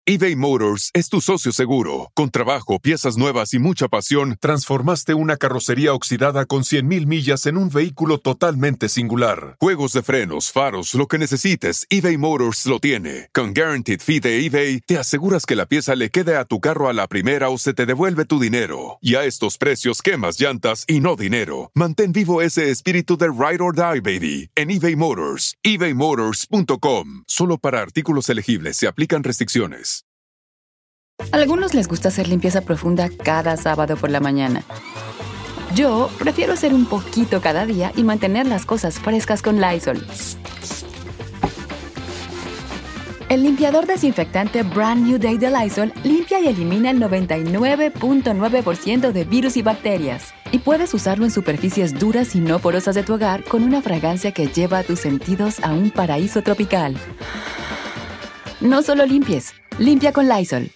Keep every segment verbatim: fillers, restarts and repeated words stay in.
eBay Motors es tu socio seguro. Con trabajo, piezas nuevas y mucha pasión, transformaste una carrocería oxidada con cien mil millas en un vehículo totalmente singular. Juegos de frenos, faros, lo que necesites, eBay Motors lo tiene. Con Guaranteed Fee de eBay, te aseguras que la pieza le quede a tu carro a la primera o se te devuelve tu dinero. Y a estos precios, quemas llantas y no dinero. Mantén vivo ese espíritu de Ride or Die, baby, en eBay Motors. ebay motors punto com. Solo para artículos elegibles se aplican restricciones. A algunos les gusta hacer limpieza profunda cada sábado por la mañana. Yo prefiero hacer un poquito cada día y mantener las cosas frescas con Lysol. El limpiador desinfectante Brand New Day de Lysol limpia y elimina el noventa y nueve punto nueve por ciento de virus y bacterias. Y puedes usarlo en superficies duras y no porosas de tu hogar con una fragancia que lleva a tus sentidos a un paraíso tropical. No solo limpies, limpia con Lysol.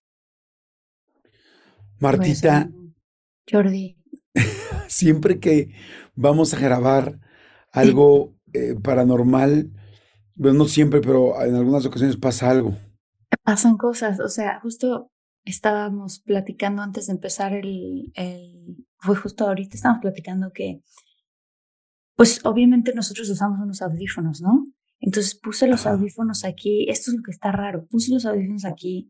Martita, Jordi, siempre que vamos a grabar algo eh, paranormal, bueno, no siempre, pero en algunas ocasiones pasa algo. pasan cosas. O sea, justo estábamos platicando antes de empezar el, el... Fue justo ahorita, estábamos platicando que, pues obviamente nosotros usamos unos audífonos, ¿no? Entonces puse los Ajá. audífonos aquí. Esto es lo que está raro. Puse los audífonos aquí.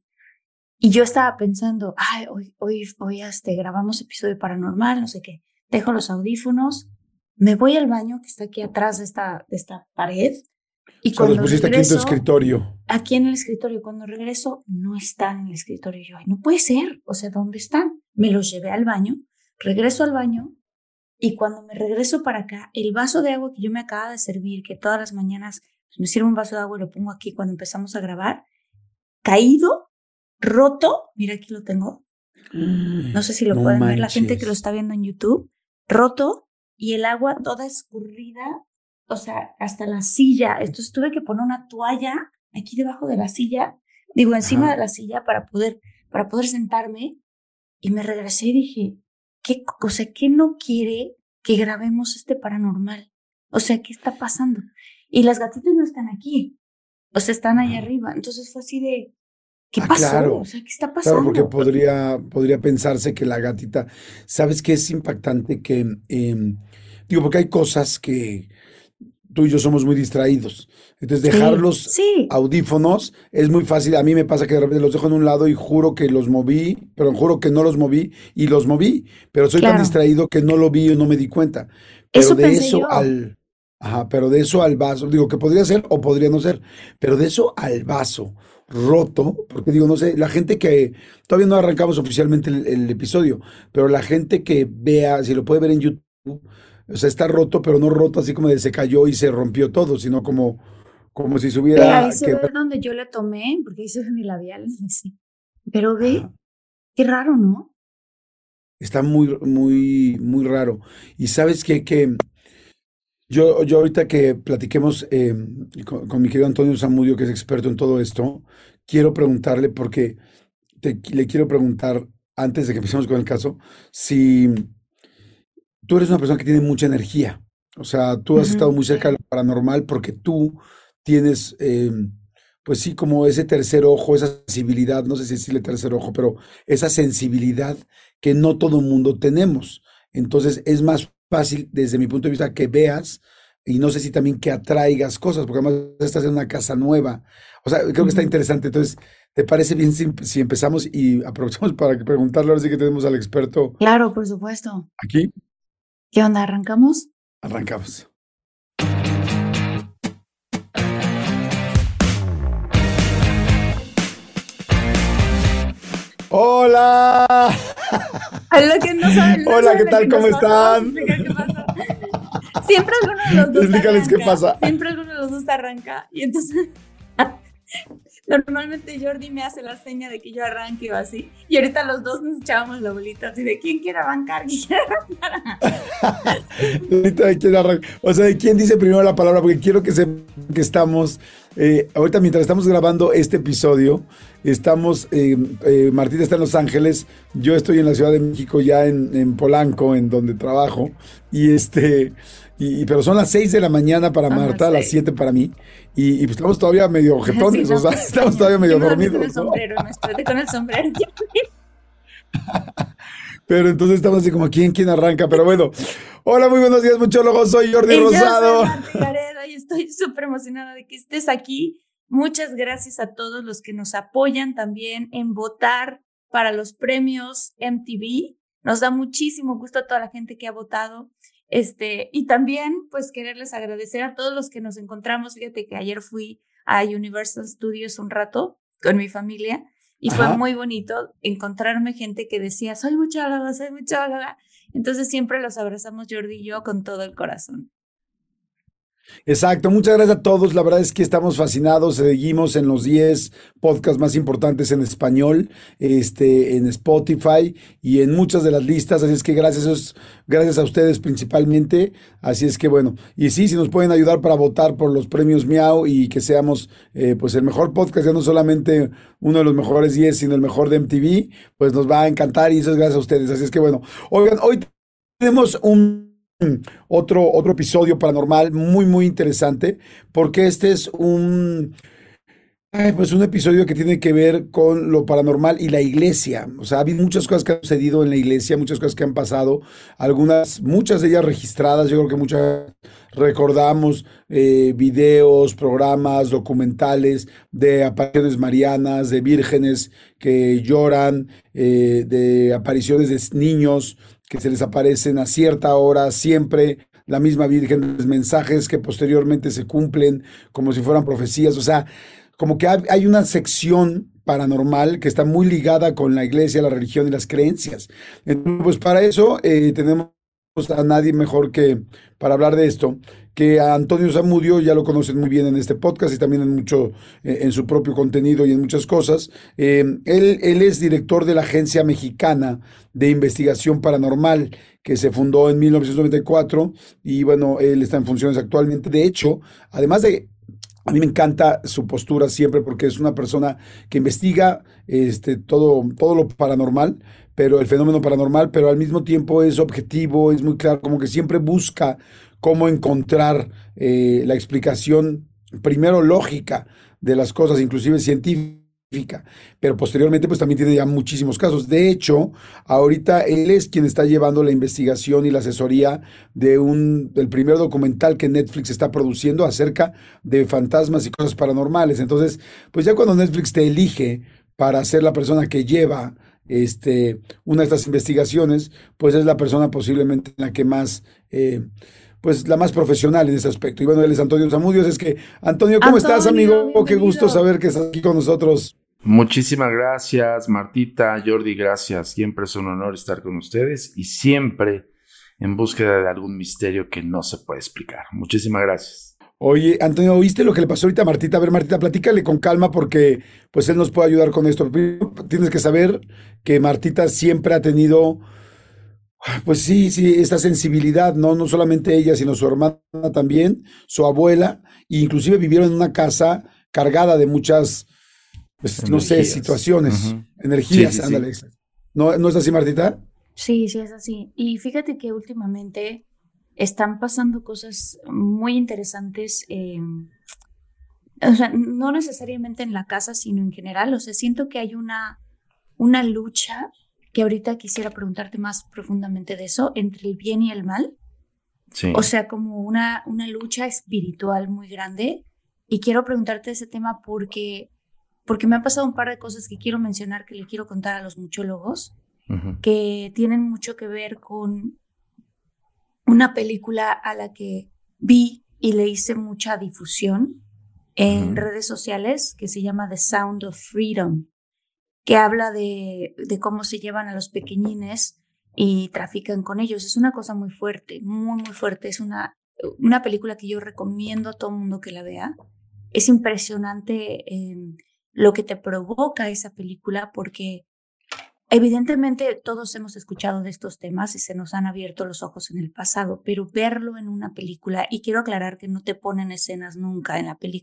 Y yo estaba pensando, ay, hoy, hoy, hoy este, grabamos episodio paranormal, no sé qué. Dejo los audífonos, me voy al baño que está aquí atrás de esta, de esta pared. Y O sea, cuando los pusiste aquí en tu regreso, escritorio. aquí en el escritorio, cuando regreso, no están en el escritorio. Y yo, ay, no puede ser. O sea, ¿dónde están? Me los llevé al baño, regreso al baño. Y cuando me regreso para acá, el vaso de agua que yo me acaba de servir, que todas las mañanas pues, me sirvo un vaso de agua y lo pongo aquí cuando empezamos a grabar, caído, roto, mira aquí lo tengo, no sé si lo No pueden ver, la gente que manches. lo está viendo en YouTube, roto y el agua toda escurrida, o sea, hasta la silla. Entonces tuve que poner una toalla aquí debajo de la silla, digo, encima Ajá. de la silla para poder, para poder sentarme, y me regresé y dije, ¿qué, o sea, ¿qué no quiere que grabemos este paranormal? O sea, ¿qué está pasando? Y las gatitas no están aquí, o sea, están allá Ajá. arriba. Entonces fue así de, ¿qué Ah, pasó? claro. O sea, ¿qué está Claro, porque pasando? podría, podría pensarse que la gatita, ¿sabes qué es impactante? Que, em, digo, porque hay cosas que tú y yo somos muy distraídos. Entonces, dejar Sí, los sí, audífonos es muy fácil. A mí me pasa que de repente los dejo en un lado y juro que los moví, pero juro que no los moví y los moví, pero soy tan claro. distraído que no lo vi y no me di cuenta. Pero Eso de pensé eso yo. al, ajá, pero de eso al vaso, digo que podría ser o podría no ser, pero de eso al vaso roto, porque digo, no sé, la gente que, todavía no arrancamos oficialmente el, el episodio, pero la gente que vea, si lo puede ver en YouTube, o sea, está roto, pero no roto así como de se cayó y se rompió todo, sino como, como si se Ve, ahí hubiera se ve quebrado. donde yo le tomé, porque ahí se ve mi labial. Sí. Pero ve, Ajá. qué raro, ¿no? Está muy, muy, muy raro. Y sabes qué, que yo, yo ahorita que platiquemos eh, con, con mi querido Antonio Zamudio, que es experto en todo esto, quiero preguntarle, porque te, le quiero preguntar, antes de que empecemos con el caso, si tú eres una persona que tiene mucha energía. O sea, tú has estado Ujú, muy cerca de sí. lo paranormal porque tú tienes, eh, pues sí, como ese tercer ojo, esa sensibilidad, no sé si decirle tercer ojo, pero esa sensibilidad que no todo mundo tenemos. Entonces es más fácil, desde mi punto de vista, que veas y no sé si también que atraigas cosas, porque además estás en una casa nueva. O sea, creo que está Ujú. interesante. Entonces, ¿te parece bien si, si empezamos y aprovechamos para que preguntarle, ahora sí que tenemos al experto Claro, por supuesto. aquí? ¿Qué onda? ¿Arrancamos? Arrancamos. Hola. A lo que no saben, no Hola, saben ¿qué lo tal? que ¿Cómo nos pasó. Vamos a están? explicar qué pasó. Siempre alguno de los dos Explícales qué arranca. pasa. Siempre alguno de los dos arranca. Y entonces, normalmente Jordi me hace la seña de que yo arranque o así. Y ahorita los dos nos echábamos la bolita así de quién quiere arrancar, quién quiere arrancar. Ahorita de quién arranca. O sea, ¿de quién dice primero la palabra? Porque quiero que sepan que estamos Eh, ahorita mientras estamos grabando este episodio, estamos, eh, eh, Martita está en Los Ángeles, yo estoy en la Ciudad de México, ya en, en Polanco, en donde trabajo, y este, y, y- pero son las seis de la mañana para Ajá, Marta, las seis. siete para mí, y, y pues estamos todavía medio Sí, jetones, no, o sea, pues, estamos cañón. todavía medio Yo me dormí con el dormidos, ¿no? sombrero, me desperté con el sombrero. Pero entonces estamos así como, ¿quién, quién arranca? Pero bueno, hola, muy buenos días, muchólogos, soy Jordi Y yo soy Rosado. Marta Gareda y estoy súper emocionada de que estés aquí. Muchas gracias a todos los que nos apoyan también en votar para los premios M T V. Nos da muchísimo gusto a toda la gente que ha votado. Este, y también, pues, quererles agradecer a todos los que nos encontramos. Fíjate que ayer fui a Universal Studios un rato con mi familia y fue Ajá. muy bonito encontrarme gente que decía, soy muchóloga, soy muchóloga. Entonces siempre los abrazamos Jordi y yo con todo el corazón. Exacto, muchas gracias a todos. La verdad es que estamos fascinados. Seguimos en los diez podcasts más importantes en español, este, en Spotify y en muchas de las listas. Así es que gracias, gracias a ustedes principalmente. Así es que bueno, y sí, si nos pueden ayudar para votar por los premios Miau y que seamos eh, pues el mejor podcast, ya no solamente uno de los mejores diez, sino el mejor de M T V, pues nos va a encantar y eso es gracias a ustedes. Así es que bueno, oigan, hoy tenemos un otro, otro episodio paranormal muy, muy interesante, porque este es un, ay, pues un episodio que tiene que ver con lo paranormal y la iglesia. O sea, ha habido muchas cosas que han sucedido en la iglesia, muchas cosas que han pasado, algunas, muchas de ellas registradas, yo creo que muchas recordamos eh, videos, programas, documentales de apariciones marianas, de vírgenes que lloran, eh, de apariciones de niños que se les aparecen a cierta hora, siempre la misma Virgen, mensajes que posteriormente se cumplen como si fueran profecías, o sea, como que hay una sección paranormal que está muy ligada con la iglesia, la religión y las creencias. Entonces, pues para eso eh, tenemos a nadie mejor que para hablar de esto, que a Antonio Zamudio, ya lo conocen muy bien en este podcast y también en mucho, eh, en su propio contenido y en muchas cosas. Eh, él, él es director de la Agencia Mexicana de Investigación Paranormal, que se fundó en mil novecientos noventa y cuatro y bueno, él está en funciones actualmente. De hecho, además de a mí me encanta su postura siempre porque es una persona que investiga este, todo, todo lo paranormal, pero el fenómeno paranormal, pero al mismo tiempo es objetivo, es muy claro, como que siempre busca cómo encontrar eh, la explicación, primero lógica de las cosas, inclusive científica, pero posteriormente pues también tiene ya muchísimos casos. De hecho, ahorita él es quien está llevando la investigación y la asesoría de un, del primer documental que Netflix está produciendo acerca de fantasmas y cosas paranormales. Entonces, pues ya cuando Netflix te elige para ser la persona que lleva este, una de estas investigaciones, pues es la persona posiblemente la que más, eh, pues la más profesional en ese aspecto. Y bueno, él es Antonio Zamudio. Es que, Antonio, ¿cómo estás, Antonio, amigo? Qué gusto bienvenido. saber que estás aquí con nosotros. Muchísimas gracias, Martita, Jordi, gracias. Siempre es un honor estar con ustedes y siempre en búsqueda de algún misterio que no se puede explicar. Muchísimas gracias. Oye, Antonio, ¿oíste lo que le pasó ahorita a Martita? A ver, Martita, platícale con calma porque pues él nos puede ayudar con esto. Primero, tienes que saber que Martita siempre ha tenido, pues sí, sí, esta sensibilidad, ¿no? No solamente ella, sino su hermana también, su abuela, e inclusive vivieron en una casa cargada de muchas, pues, no sé, Energías. situaciones, Ujú. energías, Sí, sí, ándale. sí. ¿No, no es así, Martita? Sí, sí, es así. Y fíjate que últimamente están pasando cosas muy interesantes, eh, o sea, no necesariamente en la casa, sino en general. O sea, siento que hay una, una lucha que ahorita quisiera preguntarte más profundamente de eso, entre el bien y el mal. Sí. O sea, como una, una lucha espiritual muy grande. Y quiero preguntarte ese tema porque, porque me han pasado un par de cosas que quiero mencionar, que le quiero contar a los muchólogos, Ujú. que tienen mucho que ver con una película a la que vi y le hice mucha difusión en Ujú. redes sociales, que se llama The Sound of Freedom, que habla de, de cómo se llevan a los pequeñines y trafican con ellos. Es una cosa muy fuerte, muy, muy fuerte. Es una, una película que yo recomiendo a todo el mundo que la vea. Es impresionante eh, lo que te provoca esa película porque evidentemente todos hemos escuchado de estos temas y se nos han abierto los ojos en el pasado, pero verlo en una película, y quiero aclarar que no te ponen escenas nunca en la película,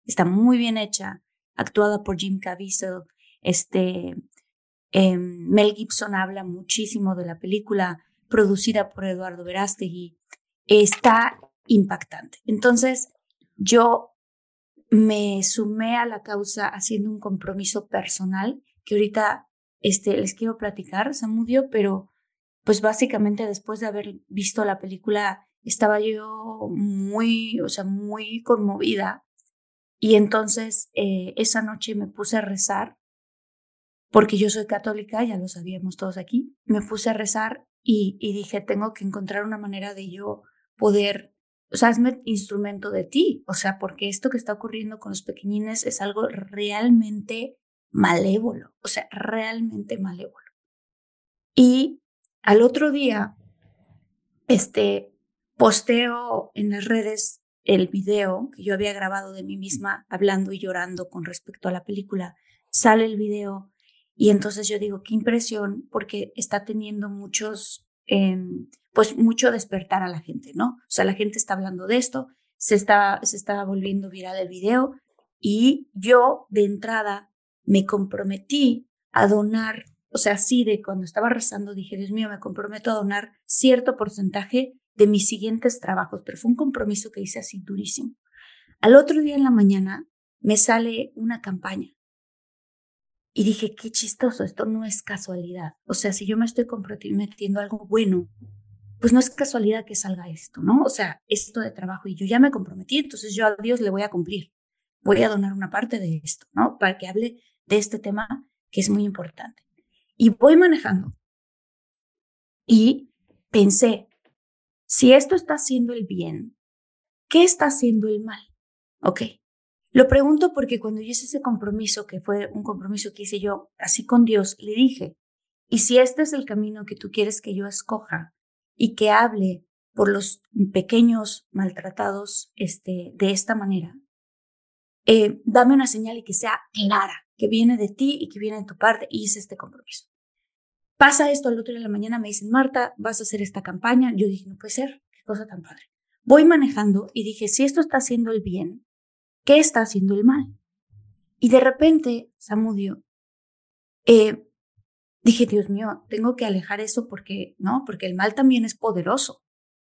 está muy bien hecha, actuada por Jim Caviezel. Este, eh, Mel Gibson habla muchísimo de la película, producida por Eduardo Verástegui. Está impactante. Entonces, yo me sumé a la causa haciendo un compromiso personal que ahorita este, les quiero platicar, Zamudio, pero pues básicamente después de haber visto la película estaba yo muy, o sea, muy conmovida y entonces eh, esa noche me puse a rezar porque yo soy católica, ya lo sabíamos todos aquí, me puse a rezar y, y dije, tengo que encontrar una manera de yo poder, o sea, hazme instrumento de ti, o sea, porque esto que está ocurriendo con los pequeñines es algo realmente malévolo, o sea, realmente malévolo. Y al otro día, este, posteo en las redes el video que yo había grabado de mí misma hablando y llorando con respecto a la película. Sale el video y entonces yo digo, qué impresión, porque está teniendo muchos, eh, pues mucho despertar a la gente, ¿no? O sea, la gente está hablando de esto, se está, se está volviendo viral el video y yo de entrada me comprometí a donar. O sea, así de cuando estaba rezando dije, Dios mío, me comprometo a donar cierto porcentaje de mis siguientes trabajos, pero fue un compromiso que hice así durísimo. Al otro día en la mañana me sale una campaña y dije, qué chistoso, esto no es casualidad. O sea, si yo me estoy comprometiendo a algo bueno, pues no es casualidad que salga esto, ¿no? O sea, esto de trabajo y yo ya me comprometí, entonces yo a Dios le voy a cumplir. Voy a donar una parte de esto, ¿no? Para que hable de este tema que es muy importante. Y voy manejando y pensé, si esto está haciendo el bien, ¿qué está haciendo el mal? Ok, lo pregunto porque cuando yo hice ese compromiso, que fue un compromiso que hice yo así con Dios, le dije, y si este es el camino que tú quieres que yo escoja y que hable por los pequeños maltratados este, de esta manera, eh, dame una señal y que sea clara, que viene de ti y que viene de tu parte, y hice este compromiso. Pasa esto al otro día de la mañana, me dicen, Marta, vas a hacer esta campaña. Yo dije, no puede ser, qué cosa tan padre. Voy manejando y dije, si esto está haciendo el bien, ¿qué está haciendo el mal? Y de repente, Zamudio, eh, dije, Dios mío, tengo que alejar eso porque, ¿no? Porque el mal también es poderoso.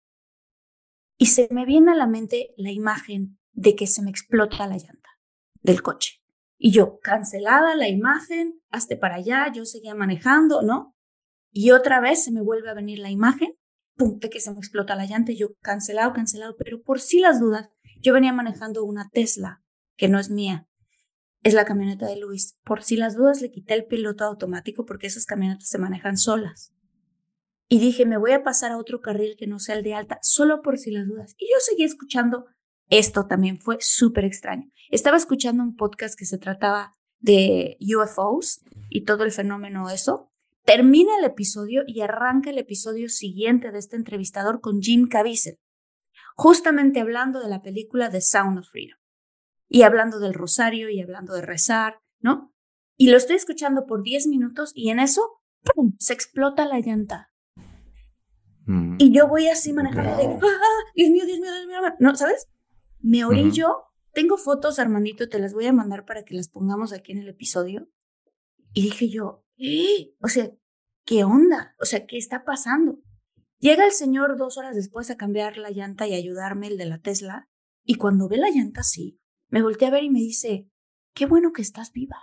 Y se me viene a la mente la imagen de que se me explota la llanta del coche. Y yo, cancelada la imagen, hazte para allá, yo seguía manejando, ¿no? Y otra vez se me vuelve a venir la imagen, pum, de que se me explota la llanta y yo, cancelado, cancelado, pero por si las dudas, yo venía manejando una Tesla, que no es mía, es la camioneta de Luis. Por si las dudas le quité el piloto automático porque esas camionetas se manejan solas. Y dije, me voy a pasar a otro carril que no sea el de alta, solo por si las dudas. Y yo seguí escuchando. Esto también fue súper extraño. Estaba escuchando un podcast que se trataba de U F Os y todo el fenómeno de eso. Termina el episodio y arranca el episodio siguiente de este entrevistador con Jim Caviezel, justamente hablando de la película The Sound of Freedom y hablando del rosario y hablando de rezar, ¿no? Y lo estoy escuchando por diez minutos y en eso, ¡pum!, se explota la llanta. Mm. Y yo voy así manejando de, ¡ah, Dios mío, Dios mío, Dios mío! ¿No, sabes? Me orillo, uh-huh. Tengo fotos, Armandito, te las voy a mandar para que las pongamos aquí en el episodio. Y dije yo, ¡eh! O sea, ¿qué onda? O sea, ¿qué está pasando? Llega el señor dos horas después a cambiar la llanta y ayudarme, el de la Tesla, y cuando ve la llanta así, me volteé a ver y me dice, qué bueno que estás viva.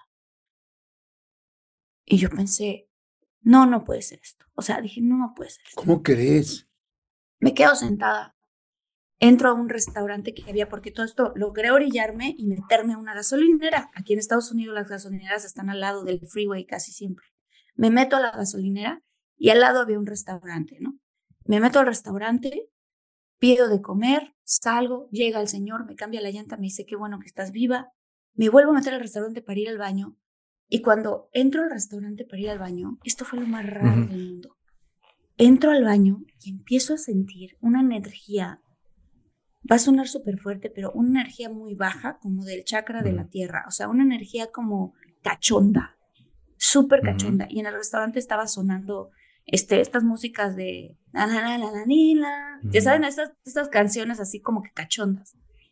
Y yo pensé, no, no puede ser esto. O sea, dije, no, no puede ser esto. ¿Cómo crees? Me quedo sentada. Entro a un restaurante que había, porque todo esto logré orillarme y meterme a una gasolinera. Aquí en Estados Unidos las gasolineras están al lado del freeway casi siempre. Me meto a la gasolinera y al lado había un restaurante, ¿no? Me meto al restaurante, pido de comer, salgo, llega el señor, me cambia la llanta, me dice, qué bueno que estás viva. Me vuelvo a meter al restaurante para ir al baño. Y cuando entro al restaurante para ir al baño, esto fue lo más raro uh-huh. del mundo. Entro al baño y empiezo a sentir una energía. Va a sonar súper fuerte, pero una energía muy baja, como del chakra de la tierra. O sea, una energía como cachonda, súper cachonda. Uh-huh. Y en el restaurante estaba sonando este, estas músicas de... La, la, la, la, la, la, uh-huh. Ya saben, estas, estas canciones así como que cachondas.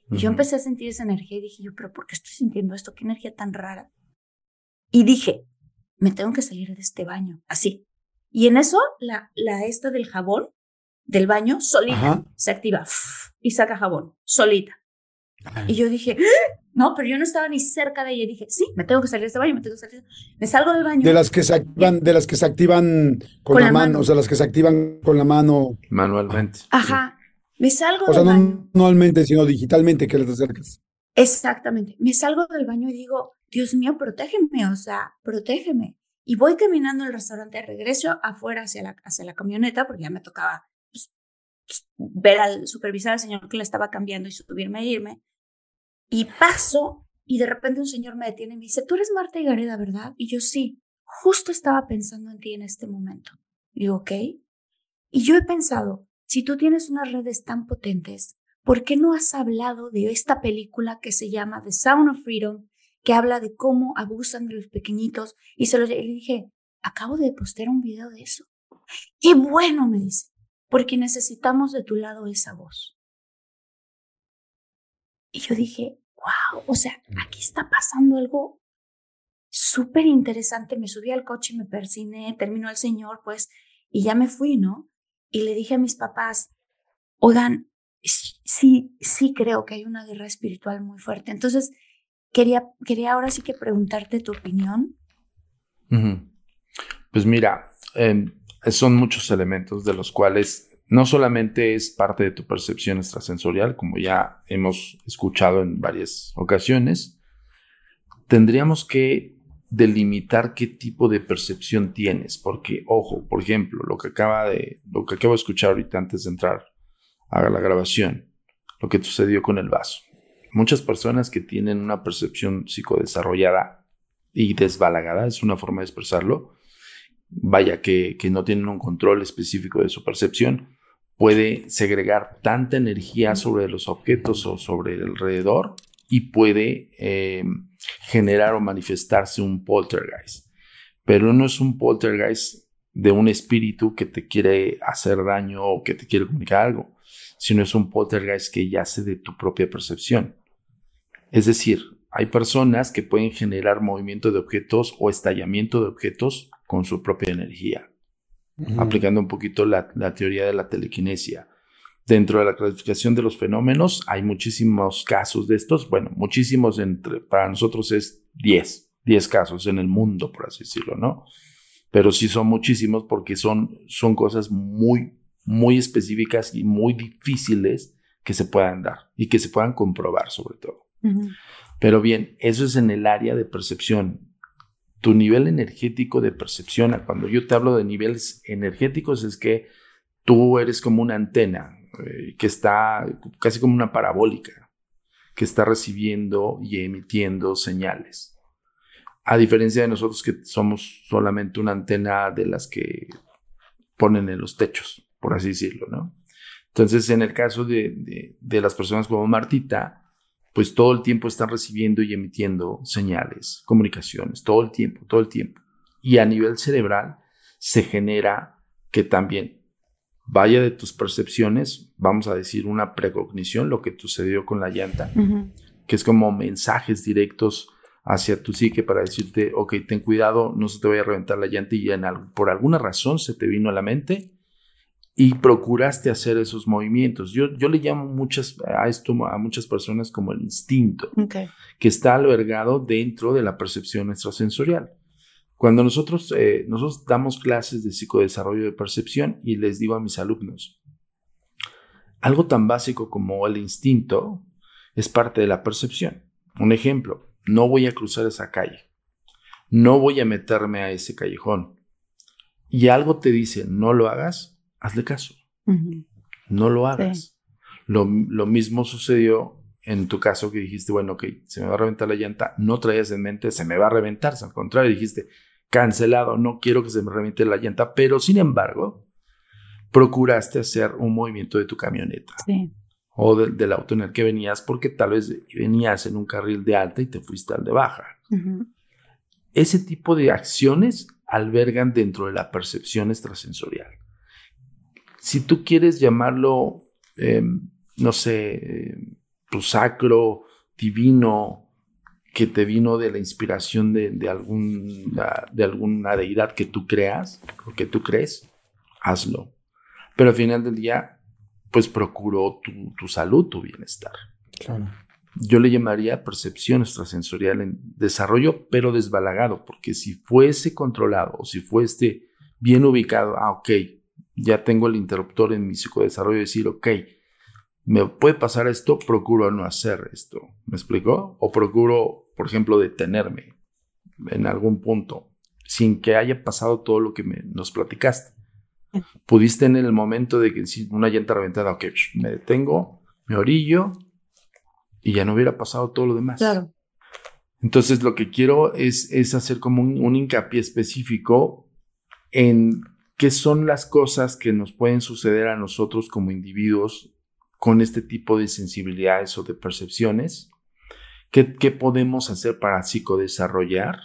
Y uh-huh. yo empecé a sentir esa energía y dije yo, pero ¿por qué estoy sintiendo esto? ¿Qué energía tan rara? Y dije, me tengo que salir de este baño, así. Y en eso, la, la esta del jabón del baño, solita, Ajá. se activa y saca jabón, solita. Ay. Y yo dije, ¡ah! No, pero yo no estaba ni cerca de ella. Y dije, sí, me tengo que salir de este baño, me tengo que salir. Me salgo del baño. De las que se activan, de las que se activan con, con la, la mano, mano, o sea, las que se activan con la mano. Manualmente. Ajá. Me salgo o del sea, baño. no manualmente, sino digitalmente que les acercas. Exactamente. Me salgo del baño y digo, Dios mío, protégeme, o sea, protégeme. Y voy caminando al restaurante, regreso afuera hacia la, hacia la camioneta, porque ya me tocaba pues, ver al supervisor, al señor que le estaba cambiando y subirme e irme. Y paso y de repente un señor me detiene y me dice, tú eres Marta Higareda, ¿verdad? Y yo sí, justo estaba pensando en ti en este momento. Y digo, ok. Y yo he pensado, si tú tienes unas redes tan potentes, ¿por qué no has hablado de esta película que se llama The Sound of Freedom, que habla de cómo abusan de los pequeñitos? Y se lo y le dije, acabo de postear un video de eso. ¡Qué bueno! Me dice, porque necesitamos de tu lado esa voz. Y yo dije, wow, o sea, aquí está pasando algo súper interesante. Me subí al coche y me persigné, terminó el señor, pues, y ya me fui, ¿no? Y le dije a mis papás, oigan, sí, sí creo que hay una guerra espiritual muy fuerte. Entonces, quería, quería ahora sí que preguntarte tu opinión. Uh-huh. Pues mira, eh, son muchos elementos de los cuales no solamente es parte de tu percepción extrasensorial, como ya hemos escuchado en varias ocasiones, tendríamos que delimitar qué tipo de percepción tienes, porque, ojo, por ejemplo, lo que acaba de, lo que acabo de escuchar ahorita antes de entrar a la grabación, lo que sucedió con el vaso. Muchas personas que tienen una percepción psicodesarrollada y desbalagada, es una forma de expresarlo, vaya que, que no tienen un control específico de su percepción, puede segregar tanta energía sobre los objetos o sobre el alrededor y puede eh, generar o manifestarse un poltergeist. Pero no es un poltergeist de un espíritu que te quiere hacer daño o que te quiere comunicar algo, sino es un poltergeist que yace de tu propia percepción. Es decir, hay personas que pueden generar movimiento de objetos o estallamiento de objetos con su propia energía. Uh-huh. Aplicando un poquito la, la teoría de la telequinesia. Dentro de la clasificación de los fenómenos hay muchísimos casos de estos. Bueno, muchísimos, entre, para nosotros es diez, diez casos en el mundo, por así decirlo, ¿no? Pero sí son muchísimos porque son, son cosas muy, muy específicas y muy difíciles que se puedan dar y que se puedan comprobar sobre todo. Uh-huh. Pero bien, eso es en el área de percepción. Tu nivel energético de percepción, cuando yo te hablo de niveles energéticos, es que tú eres como una antena eh, que está casi como una parabólica, que está recibiendo y emitiendo señales. A diferencia de nosotros que somos solamente una antena de las que ponen en los techos, por así decirlo, ¿no? Entonces, en el caso de, de, de las personas como Martita, pues todo el tiempo están recibiendo y emitiendo señales, comunicaciones, todo el tiempo, todo el tiempo. Y a nivel cerebral se genera que también vaya de tus percepciones, vamos a decir una precognición, lo que sucedió con la llanta, uh-huh. que es como mensajes directos hacia tu psique para decirte, ok, ten cuidado, no se te vaya a reventar la llanta y ya en algo, por alguna razón se te vino a la mente y procuraste hacer esos movimientos. Yo, yo le llamo muchas, a esto a muchas personas como el instinto, okay. que está albergado dentro de la percepción extrasensorial. Cuando nosotros, eh, nosotros damos clases de psicodesarrollo de percepción y les digo a mis alumnos, algo tan básico como el instinto es parte de la percepción. Un ejemplo, no voy a cruzar esa calle, no voy a meterme a ese callejón y algo te dice, no lo hagas, hazle caso. Uh-huh. No lo hagas. Sí. Lo, lo mismo sucedió en tu caso que dijiste, bueno, ok, se me va a reventar la llanta. No traías en mente, se me va a reventar. Al contrario, dijiste, cancelado, no quiero que se me reviente la llanta. Pero, sin embargo, procuraste hacer un movimiento de tu camioneta. Sí. O de, del auto en el que venías, porque tal vez venías en un carril de alta y te fuiste al de baja. Uh-huh. Ese tipo de acciones albergan dentro de la percepción extrasensorial. Si tú quieres llamarlo, eh, no sé, eh, pues, sacro, divino, que te vino de la inspiración de, de, alguna, de alguna deidad que tú creas o que tú crees, hazlo. Pero al final del día, pues procuró tu, tu salud, tu bienestar. Claro. Yo le llamaría percepción extrasensorial en desarrollo, pero desbalagado, porque si fuese controlado o si fuese bien ubicado, ah, ok, ya tengo el interruptor en mi psicodesarrollo, decir, ok, me puede pasar esto, procuro no hacer esto. ¿Me explicó? O procuro, por ejemplo, detenerme en algún punto sin que haya pasado todo lo que me, nos platicaste. Pudiste en el momento de que si una llanta reventada, ok, me detengo, me orillo y ya no hubiera pasado todo lo demás. Claro. Entonces lo que quiero es, es hacer como un, un hincapié específico en qué son las cosas que nos pueden suceder a nosotros como individuos con este tipo de sensibilidades o de percepciones, ¿qué, qué podemos hacer para psicodesarrollar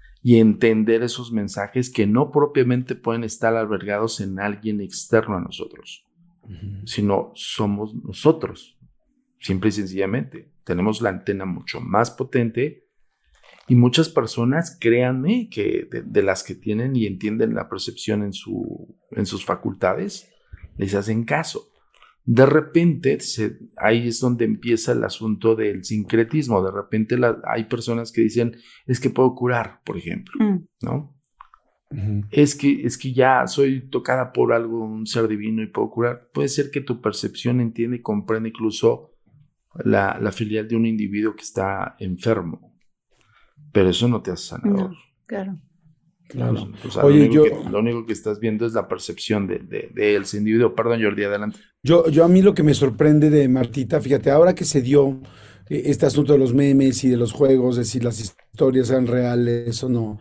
y entender esos mensajes que no propiamente pueden estar albergados en alguien externo a nosotros, uh-huh. sino somos nosotros, simple y sencillamente. Tenemos la antena mucho más potente y muchas personas, créanme, que de, de las que tienen y entienden la percepción en, su, en sus facultades, les hacen caso. De repente, se, ahí es donde empieza el asunto del sincretismo. De repente la, hay personas que dicen, es que puedo curar, por ejemplo, mm. ¿no? Uh-huh. Es que, es que ya soy tocada por algo, un ser divino y puedo curar. Puede ser que tu percepción entiende y comprende incluso la, la filial de un individuo que está enfermo. Pero eso no te hace sanador. No, claro. Claro. O sea, Oye, lo, único yo, que, lo único que estás viendo es la percepción de, de, de ese individuo. Perdón, Jordi, adelante. Yo, yo a mí lo que me sorprende de Martita, fíjate, ahora que se dio este asunto de los memes y de los juegos, de si las historias eran reales o no.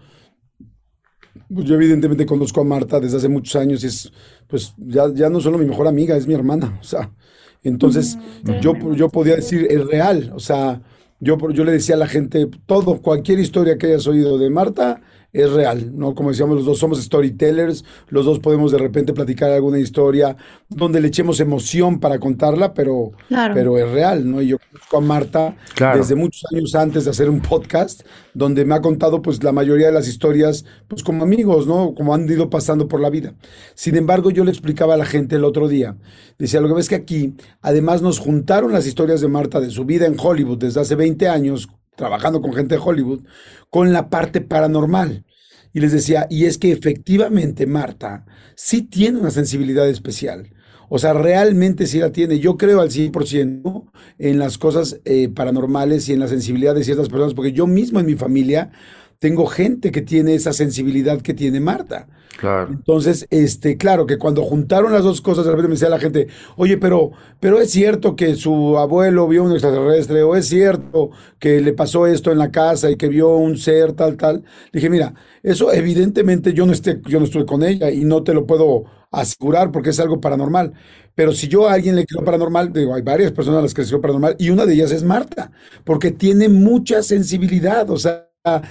Pues yo evidentemente conozco a Marta desde hace muchos años y es, pues ya, ya no solo mi mejor amiga, es mi hermana. O sea, entonces mm, yo, yo podía decir, es real. O sea, yo, yo le decía a la gente, todo, cualquier historia que hayas oído de Marta es real, ¿no? Como decíamos, los dos somos storytellers, los dos podemos de repente platicar alguna historia donde le echemos emoción para contarla, pero, claro. pero es real, ¿no? Y yo conozco a Marta claro. desde muchos años antes de hacer un podcast, donde me ha contado pues la mayoría de las historias, pues como amigos, ¿no? Como han ido pasando por la vida. Sin embargo, yo le explicaba a la gente el otro día, decía, lo que ves que aquí, además nos juntaron las historias de Marta de su vida en Hollywood desde hace veinte años, trabajando con gente de Hollywood, con la parte paranormal. Y les decía, y es que efectivamente Marta sí tiene una sensibilidad especial. O sea, realmente sí la tiene. Yo creo al cien por ciento en las cosas eh, paranormales y en la sensibilidad de ciertas personas, porque yo mismo en mi familia tengo gente que tiene esa sensibilidad que tiene Marta. Claro. Entonces, este, claro, que cuando juntaron las dos cosas, de repente me decía la gente, oye, pero, pero es cierto que su abuelo vio un extraterrestre, o es cierto que le pasó esto en la casa y que vio un ser tal, tal. Le dije, mira, eso evidentemente yo no, esté, yo no estuve con ella y no te lo puedo asegurar porque es algo paranormal. Pero si yo a alguien le creo paranormal, digo, hay varias personas a las que les creo paranormal y una de ellas es Marta, porque tiene mucha sensibilidad, o sea,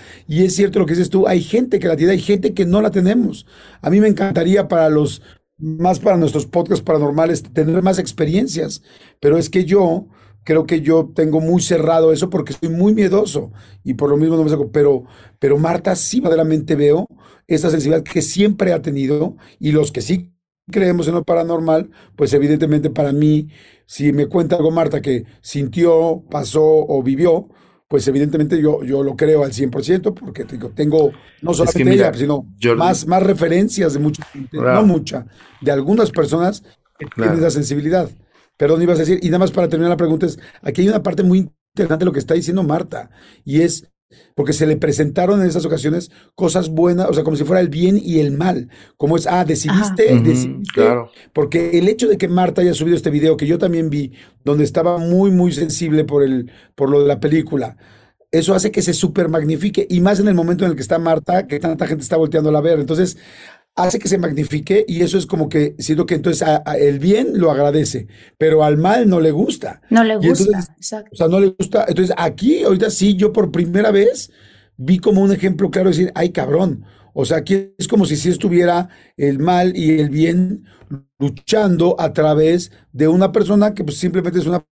y es cierto lo que dices tú, hay gente que la tiene, hay gente que no la tenemos. A mí me encantaría para los, más para nuestros podcasts paranormales, tener más experiencias, pero es que yo creo que yo tengo muy cerrado eso porque soy muy miedoso y por lo mismo no me saco, pero, pero Marta sí verdaderamente veo esa sensibilidad que siempre ha tenido y los que sí creemos en lo paranormal, pues evidentemente para mí, si me cuenta algo Marta que sintió, pasó o vivió, pues evidentemente yo, yo lo creo al cien por ciento porque tengo, tengo no solamente es que mira, ella, sino yo, más, más referencias de mucha gente, claro. no mucha, de algunas personas que claro. tienen esa sensibilidad. Perdón, ibas a decir, y nada más para terminar la pregunta es, aquí hay una parte muy interesante de lo que está diciendo Marta, y es porque se le presentaron en esas ocasiones cosas buenas, o sea, como si fuera el bien y el mal, como es, ah, decidiste, uh-huh, decidiste, claro. porque el hecho de que Marta haya subido este video, que yo también vi, donde estaba muy, muy sensible por, el, por lo de la película, eso hace que se super magnifique, y más en el momento en el que está Marta, que tanta gente está volteándola a ver, entonces hace que se magnifique y eso es como que siento que entonces a, a el bien lo agradece, pero al mal no le gusta. No le gusta, entonces, exacto. O sea, no le gusta. Entonces aquí, ahorita sí, yo por primera vez vi como un ejemplo claro de decir, ay cabrón, o sea, aquí es como si sí estuviera el mal y el bien luchando a través de una persona que pues simplemente es una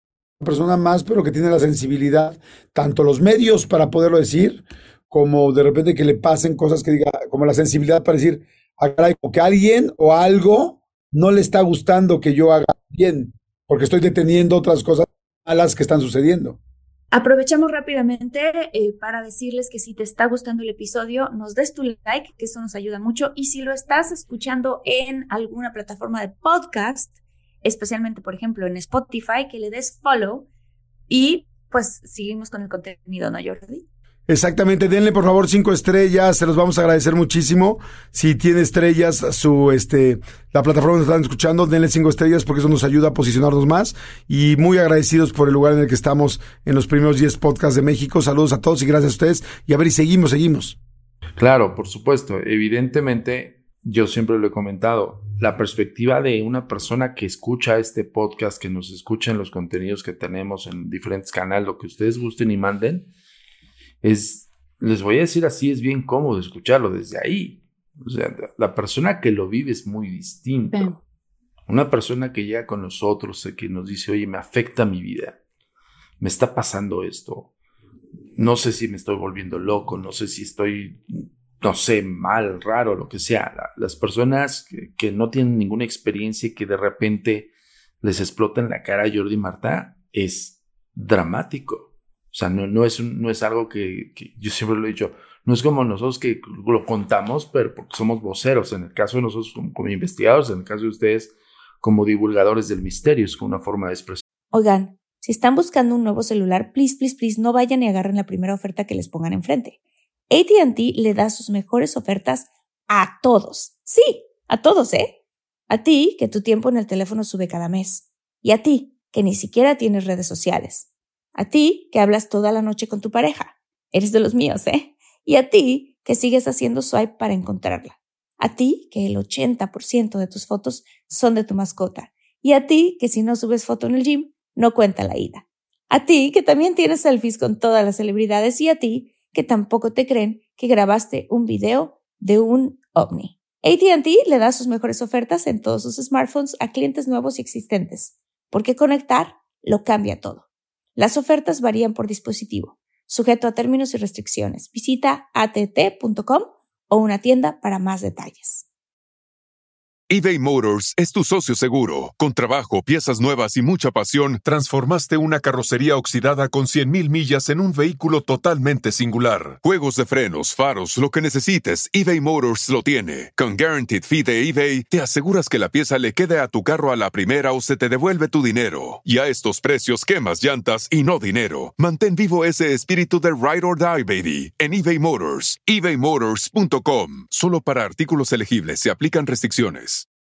persona más, pero que tiene la sensibilidad, tanto los medios para poderlo decir, como de repente que le pasen cosas que diga, como la sensibilidad para decir, ah, caray, como que alguien o algo no le está gustando que yo haga bien, porque estoy deteniendo otras cosas malas que están sucediendo. Aprovechamos rápidamente eh, para decirles que si te está gustando el episodio, nos des tu like, que eso nos ayuda mucho. Y si lo estás escuchando en alguna plataforma de podcast, especialmente, por ejemplo, en Spotify, que le des follow y pues seguimos con el contenido, ¿no, Jordi? Exactamente, denle por favor cinco estrellas, se los vamos a agradecer muchísimo. Si tiene estrellas su este la plataforma donde están escuchando, denle cinco estrellas porque eso nos ayuda a posicionarnos más y muy agradecidos por el lugar en el que estamos en los primeros diez podcasts de México. Saludos a todos y gracias a ustedes. Y a ver, y seguimos, seguimos. Claro, por supuesto. Evidentemente, yo siempre lo he comentado, la perspectiva de una persona que escucha este podcast, que nos escucha en los contenidos que tenemos en diferentes canales, lo que ustedes gusten y manden, es, les voy a decir así, es bien cómodo escucharlo desde ahí. O sea, la persona que lo vive es muy distinto. Bien. Una persona que llega con nosotros, que nos dice, oye, me afecta mi vida, me está pasando esto, no sé si me estoy volviendo loco, no sé si estoy, no sé, mal, raro, lo que sea. La, las personas que, que no tienen ninguna experiencia y que de repente les explota en la cara a Jordi y Marta, es dramático. O sea, no, no, es, un, no es algo que, que yo siempre lo he dicho, no es como nosotros que lo contamos, pero porque somos voceros. En el caso de nosotros como, como investigadores, en el caso de ustedes como divulgadores del misterio, es una forma de expresión. Oigan, si están buscando un nuevo celular, please, please, please, no vayan y agarren la primera oferta que les pongan enfrente. A T and T le da sus mejores ofertas a todos. Sí, a todos, ¿eh? A ti, que tu tiempo en el teléfono sube cada mes. Y a ti, que ni siquiera tienes redes sociales. A ti, que hablas toda la noche con tu pareja. Eres de los míos, ¿eh? Y a ti, que sigues haciendo swipe para encontrarla. A ti, que el ochenta por ciento de tus fotos son de tu mascota. Y a ti, que si no subes foto en el gym, no cuenta la ida. A ti, que también tienes selfies con todas las celebridades. Y a ti, que tampoco te creen que grabaste un video de un ovni. A T and T le da sus mejores ofertas en todos sus smartphones a clientes nuevos y existentes. Porque conectar lo cambia todo. Las ofertas varían por dispositivo, sujeto a términos y restricciones. Visita a t t punto com o una tienda para más detalles. eBay Motors es tu socio seguro. Con trabajo, piezas nuevas y mucha pasión, transformaste una carrocería oxidada con cien mil millas en un vehículo totalmente singular. Juegos de frenos, faros, lo que necesites, eBay Motors lo tiene. Con Guaranteed Fee de eBay, te aseguras que la pieza le quede a tu carro a la primera o se te devuelve tu dinero. Y a estos precios, quemas llantas y no dinero. Mantén vivo ese espíritu de Ride or Die, baby, en eBay Motors. ebay motors punto com. Solo para artículos elegibles se aplican restricciones.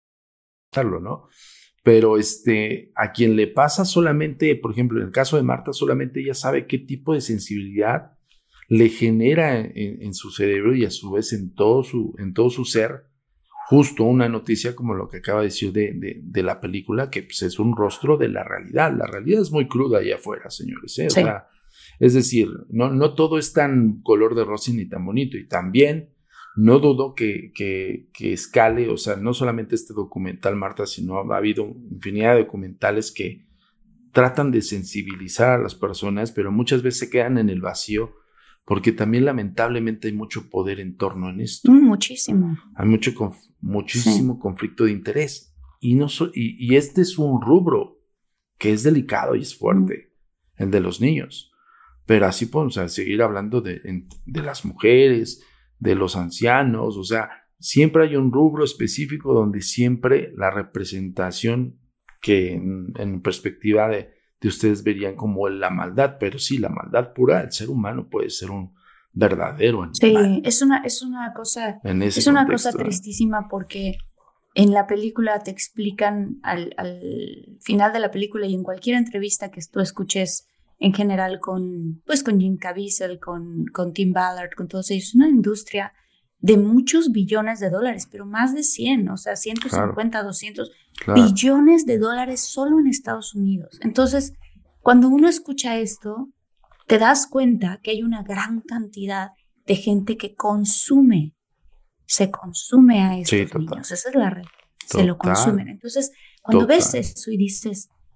¿No? Pero este, a quien le pasa solamente, por ejemplo, en el caso de Marta, solamente ella sabe qué tipo de sensibilidad le genera en, en su cerebro y a su vez en todo su, en todo su ser, justo una noticia como lo que acaba de decir de, de, de la película, que pues, es un rostro de la realidad. La realidad es muy cruda allá afuera, señores. ¿eh? O sí. sea, es decir, no, no todo es tan color de rosa ni tan bonito. Y también no dudo que, que, que escale, o sea, no solamente este documental, Marta, sino ha habido infinidad de documentales que tratan de sensibilizar a las personas, pero muchas veces se quedan en el vacío, porque también lamentablemente hay mucho poder en torno a esto. Muchísimo. Hay mucho conf- muchísimo sí. conflicto de interés. Y, no so- y, y este es un rubro que es delicado y es fuerte, mm. el de los niños. Pero así podemos o sea, seguir hablando de, de las mujeres, de los ancianos, o sea, siempre hay un rubro específico donde siempre la representación que en, en perspectiva de, de ustedes verían como la maldad, pero sí, la maldad pura del ser humano puede ser un verdadero animal. Sí, es una, es una cosa, es una cosa tristísima porque en la película te explican al, al final de la película y en cualquier entrevista que tú escuches en general con, pues con Jim Caviezel, con, con Tim Ballard, con todos ellos, una industria de muchos billones de dólares, pero más de cien, o sea, ciento cincuenta, claro. doscientos claro. billones de dólares solo en Estados Unidos. Entonces, cuando uno escucha esto, te das cuenta que hay una gran cantidad de gente que consume, se consume a estos sí, niños. Esa es la red. Se lo consumen. Entonces, cuando total. ves eso y dices,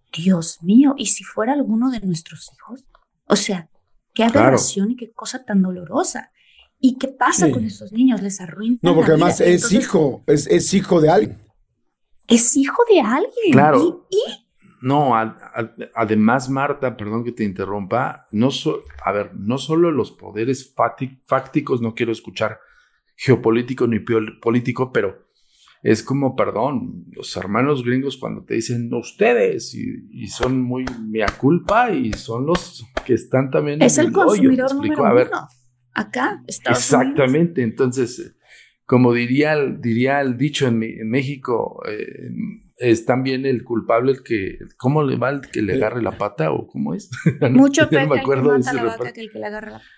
Dios mío, ¿y si fuera alguno de nuestros hijos? O sea, qué aberración claro. y qué cosa tan dolorosa. ¿Y qué pasa sí. con estos niños? Les arruinan No, porque la además vida. es Entonces, hijo, es, es hijo de alguien. Es hijo de alguien. Claro. ¿Y? ¿Y? No, a, a, además, Marta, perdón que te interrumpa, no so, a ver, no solo los poderes fácti- fácticos, no quiero escuchar geopolítico ni político, pero es como, perdón, los hermanos gringos cuando te dicen ustedes y, y son muy mea culpa y son los que están también es en el el consumidor hoyo, número a ver, uno. Acá, Estados exactamente, Unidos. Entonces, como diría, diría el dicho en, en México, eh, es también el culpable el que, ¿cómo le va el que le agarre la pata o cómo es? Mucho peor no me acuerdo el de que mata ese la vaca reparto. que el que le agarra la pata.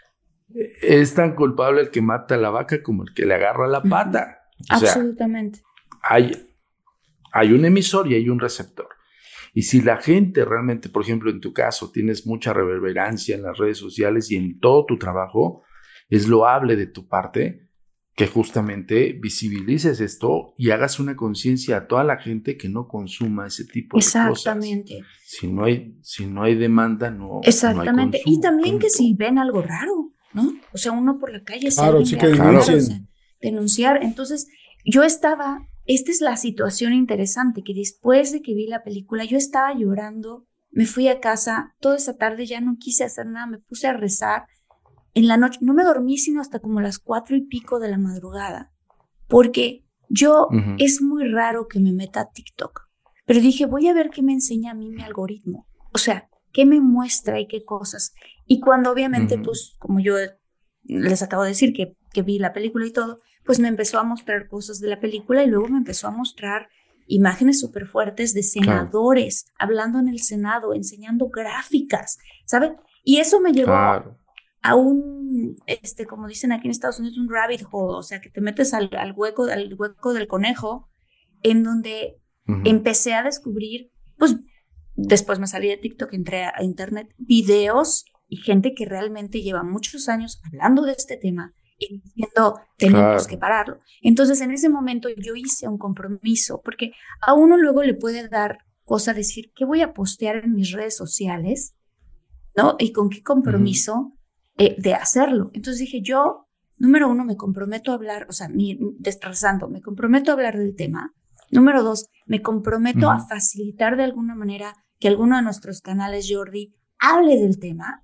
Es tan culpable el que mata a la vaca como el que le agarra la pata. Uh-huh. O sea, absolutamente. Hay, hay un emisor y hay un receptor. Y si la gente realmente, por ejemplo, en tu caso, tienes mucha reverberancia en las redes sociales y en todo tu trabajo, es loable de tu parte que justamente visibilices esto y hagas una conciencia a toda la gente que no consuma ese tipo de cosas. Exactamente. Si no hay, si no hay demanda, no, Exactamente. no hay consumo. Y también Punto. que si ven algo raro, ¿no? O sea, uno por la calle, claro, si sí ve que algo denuncien. raro, o sea, denunciar. Entonces, yo estaba, esta es la situación interesante, que después de que vi la película, yo estaba llorando, me fui a casa, toda esa tarde ya no quise hacer nada, me puse a rezar. En la noche, no me dormí sino hasta como las cuatro y pico de la madrugada, porque yo, uh-huh. es muy raro que me meta a TikTok, pero dije, voy a ver qué me enseña a mí mi algoritmo, o sea, qué me muestra y qué cosas. Y cuando obviamente, uh-huh. pues, como yo les acabo de decir que, que vi la película y todo, pues me empezó a mostrar cosas de la película y luego me empezó a mostrar imágenes súper fuertes de senadores, claro. hablando en el Senado, enseñando gráficas, ¿saben? Y eso me llevó... Claro. a un, este, como dicen aquí en Estados Unidos, un rabbit hole, o sea, que te metes al, al, hueco, al hueco del conejo, en donde uh-huh. empecé a descubrir, pues, después me salí de TikTok, entré a, a internet, videos y gente que realmente lleva muchos años hablando de este tema y diciendo, tenemos claro. que pararlo. Entonces, en ese momento yo hice un compromiso, porque a uno luego le puede dar cosa decir, ¿qué voy a postear en mis redes sociales? ¿No? Y con qué compromiso uh-huh. Eh, de hacerlo. Entonces dije, yo, número uno, me comprometo a hablar, o sea, mi, destrozando, me comprometo a hablar del tema. Número dos, me comprometo uh-huh. a facilitar de alguna manera que alguno de nuestros canales, Jordi, hable del tema.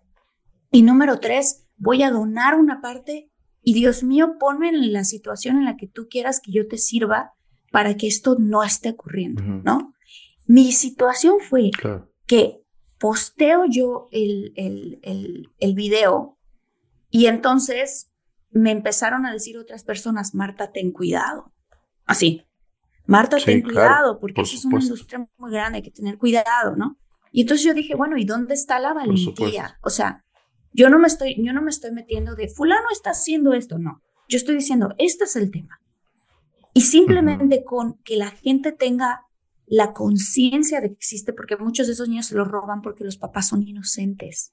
Y número tres, voy a donar una parte y Dios mío, ponme en la situación en la que tú quieras que yo te sirva para que esto no esté ocurriendo, uh-huh. ¿no? Mi situación fue claro. que posteo yo el, el, el, el video y entonces me empezaron a decir otras personas, Marta, ten cuidado. Así, Marta, sí, ten claro, cuidado, porque eso es una industria muy grande, hay que tener cuidado, ¿no? Y entonces yo dije, bueno, ¿y dónde está la valentía? O sea, yo no me estoy, yo no me estoy metiendo de fulano está haciendo esto, no. Yo estoy diciendo, este es el tema. Y simplemente uh-huh. con que la gente tenga la conciencia de que existe, porque muchos de esos niños se los roban porque los papás son inocentes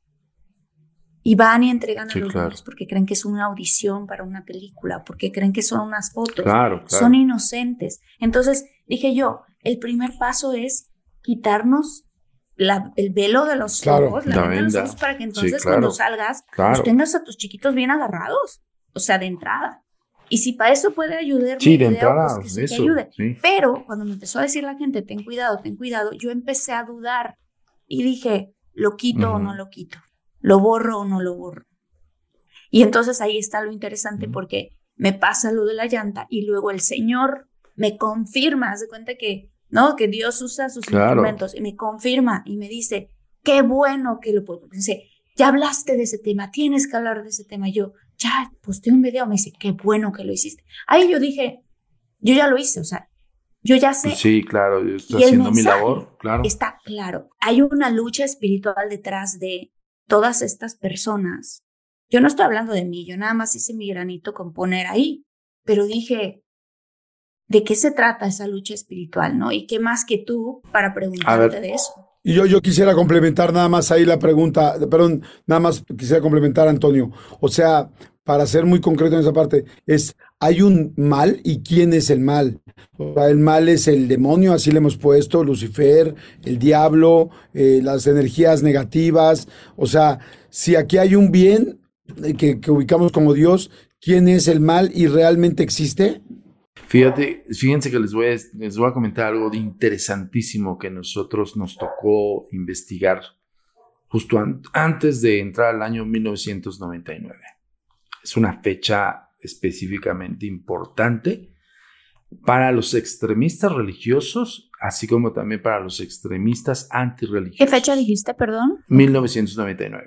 y van y entregan sí, a los claro. niños porque creen que es una audición para una película, porque creen que son unas fotos, claro, claro. son inocentes. Entonces dije yo, el primer paso es quitarnos la, el velo de los claro. ojos, la, la venda de los ojos, para que entonces sí, claro. cuando salgas claro. pues tengas a tus chiquitos bien agarrados, o sea, de entrada. Y si para eso puede ayudar, sí, video, de entrada, pues que sí eso, te ayude. Sí. Pero cuando me empezó a decir la gente, ten cuidado, ten cuidado, yo empecé a dudar y dije, ¿lo quito uh-huh. o no lo quito? ¿Lo borro o no lo borro? Y entonces ahí está lo interesante uh-huh. porque me pasa lo de la llanta y luego el Señor me confirma, haz de cuenta que, ¿no? Que Dios usa sus claro. instrumentos y me confirma y me dice, qué bueno que lo puedo. Dice, ya hablaste de ese tema, tienes que hablar de ese tema. Yo, ya posté un video, me dice, qué bueno que lo hiciste. Ahí yo dije, yo ya lo hice, o sea, yo ya sé. Sí, claro, yo estoy haciendo mi labor, claro. Está claro. Hay una lucha espiritual detrás de todas estas personas. Yo no estoy hablando de mí, yo nada más hice mi granito con poner ahí, pero dije, ¿de qué se trata esa lucha espiritual, no? Y qué más que tú para preguntarte de eso. Y yo, yo quisiera complementar nada más ahí la pregunta, perdón, nada más quisiera complementar, Antonio. O sea, para ser muy concreto en esa parte, es, hay un mal y ¿quién es el mal? O sea, el mal es el demonio, así le hemos puesto, Lucifer, el diablo, eh, las energías negativas. O sea, si aquí hay un bien eh, que, que ubicamos como Dios, ¿quién es el mal y realmente existe? Fíjate, fíjense que les voy, a, les voy a comentar algo interesantísimo que nosotros nos tocó investigar justo an- antes de entrar al año mil novecientos noventa y nueve. Es una fecha específicamente importante para los extremistas religiosos, así como también para los extremistas antirreligiosos. ¿Qué fecha dijiste, perdón? mil novecientos noventa y nueve.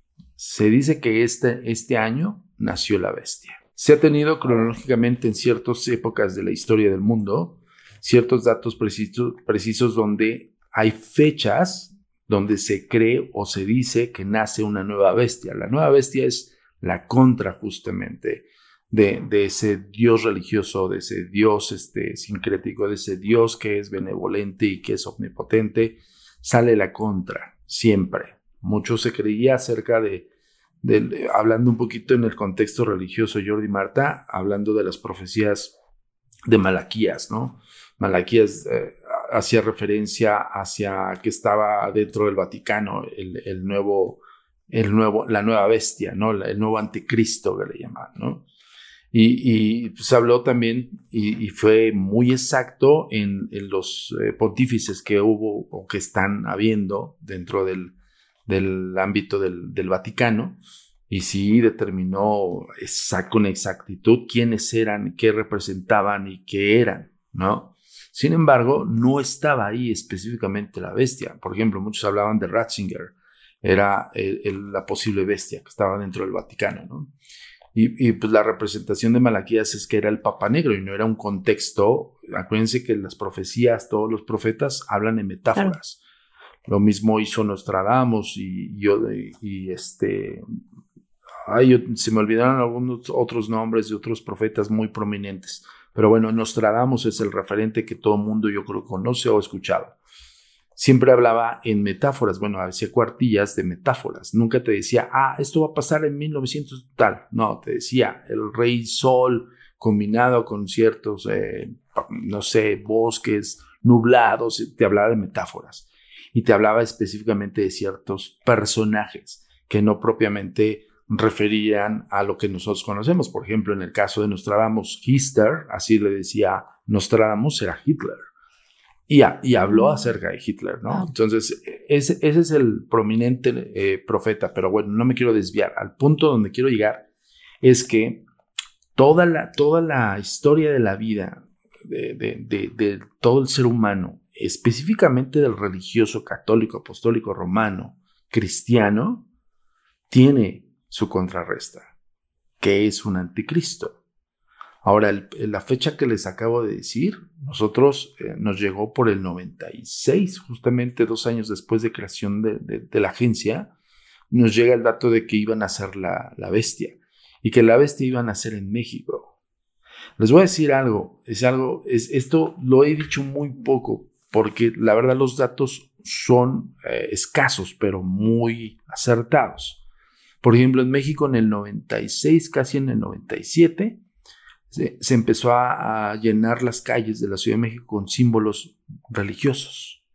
Se dice que este, este año nació la bestia. Se ha tenido cronológicamente en ciertas épocas de la historia del mundo ciertos datos precisos, precisos donde hay fechas donde se cree o se dice que nace una nueva bestia. La nueva bestia es la contra justamente de, de ese Dios religioso, de ese Dios este, sincrético, de ese Dios que es benevolente y que es omnipotente. Sale la contra, siempre. Mucho se creía acerca de, de, de, hablando un poquito en el contexto religioso, Jordi Marta, hablando de las profecías de Malaquías, ¿no? Malaquías eh, hacía referencia hacia que estaba dentro del Vaticano el, el nuevo, el nuevo, la nueva bestia, ¿no? El nuevo anticristo que le llaman, ¿no? Y, y pues habló también y, y fue muy exacto en, en los eh, pontífices que hubo o que están habiendo dentro del, del ámbito del, del Vaticano, y sí determinó exact, con exactitud quiénes eran, qué representaban y qué eran, ¿no? Sin embargo, no estaba ahí específicamente la bestia. Por ejemplo, muchos hablaban de Ratzinger, era el, el, la posible bestia que estaba dentro del Vaticano, ¿no? Y, y pues la representación de Malaquías es que era el Papa Negro y no era un contexto. Acuérdense que las profecías, todos los profetas hablan en metáforas. Claro. Lo mismo hizo Nostradamus y yo y, y este ay, yo, se me olvidaron algunos otros nombres de otros profetas muy prominentes, pero bueno, Nostradamus es el referente que todo el mundo yo creo conoce o ha escuchado. Siempre hablaba en metáforas, bueno, hacía cuartillas de metáforas. Nunca te decía, ah, esto va a pasar en mil novecientos tal. No, te decía, el rey sol combinado con ciertos, eh, no sé, bosques nublados, te hablaba de metáforas. Y te hablaba específicamente de ciertos personajes que no propiamente referían a lo que nosotros conocemos. Por ejemplo, en el caso de Nostradamus, Hitler, así le decía Nostradamus, era Hitler. Y, a, y habló acerca de Hitler, ¿no? Ah. Entonces, ese, ese es el prominente eh, profeta, pero bueno, no me quiero desviar. Al punto donde quiero llegar es que toda la, toda la historia de la vida de, de, de, de todo el ser humano, específicamente del religioso católico, apostólico, romano, cristiano, tiene su contrarresta, que es un anticristo. Ahora, el, la fecha que les acabo de decir, nosotros eh, nos llegó por el noventa y seis, justamente dos años después de creación de, de, de la agencia, nos llega el dato de que iban a ser la, la bestia y que la bestia iba a nacer en México. Les voy a decir algo, es algo, es, esto lo he dicho muy poco, porque la verdad los datos son eh, escasos, pero muy acertados. Por ejemplo, en México en el noventa y seis, casi en el noventa y siete, se, se empezó a, a llenar las calles de la Ciudad de México con símbolos religiosos.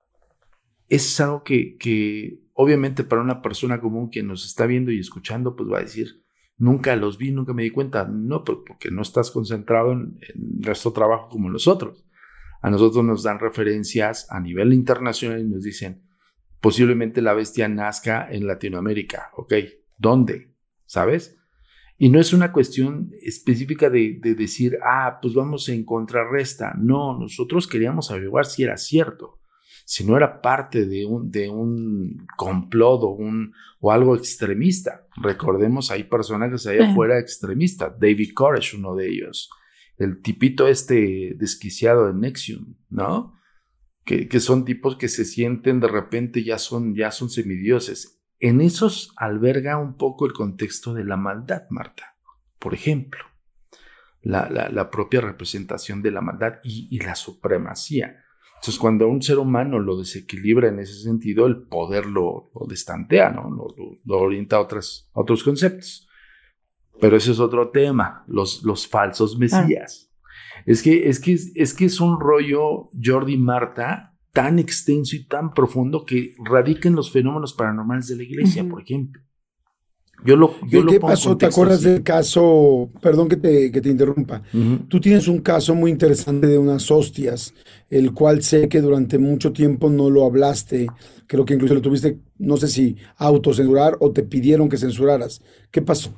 Es algo que, que obviamente para una persona común que nos está viendo y escuchando, pues va a decir, nunca los vi, nunca me di cuenta. No, pues porque no estás concentrado en, en nuestro trabajo como nosotros. A nosotros nos dan referencias a nivel internacional y nos dicen, posiblemente la bestia nazca en Latinoamérica. Ok, ¿dónde? ¿Sabes? Y no es una cuestión específica de, de decir, ah, pues vamos en contrarresta. No, nosotros queríamos averiguar si era cierto, si no era parte de un, de un complot o, un, o algo extremista. Recordemos, hay personajes allá afuera extremistas. David Koresh, uno de ellos. El tipito este desquiciado de Nexium, ¿no? Que, que son tipos que se sienten de repente ya son, ya son semidioses. En esos alberga un poco el contexto de la maldad, Marta. Por ejemplo, la, la, la propia representación de la maldad y, y la supremacía. Entonces, cuando un ser humano lo desequilibra en ese sentido, el poder lo, lo destantea, ¿no? Lo, lo, lo orienta a, otras, a otros conceptos. Pero ese es otro tema, los, los falsos mesías. Ah. Es que, es, que, es que es un rollo, Jordi y Marta, tan extenso y tan profundo que radica en los fenómenos paranormales de la iglesia, uh-huh. por ejemplo. Yo lo, yo ¿Qué, lo ¿qué pasó? ¿Te acuerdas así? Del caso? Perdón que te, que te interrumpa. Uh-huh. Tú tienes un caso muy interesante de unas hostias, el cual sé que durante mucho tiempo no lo hablaste. Creo que incluso lo tuviste, no sé si autocensurar o te pidieron que censuraras. ¿Qué pasó?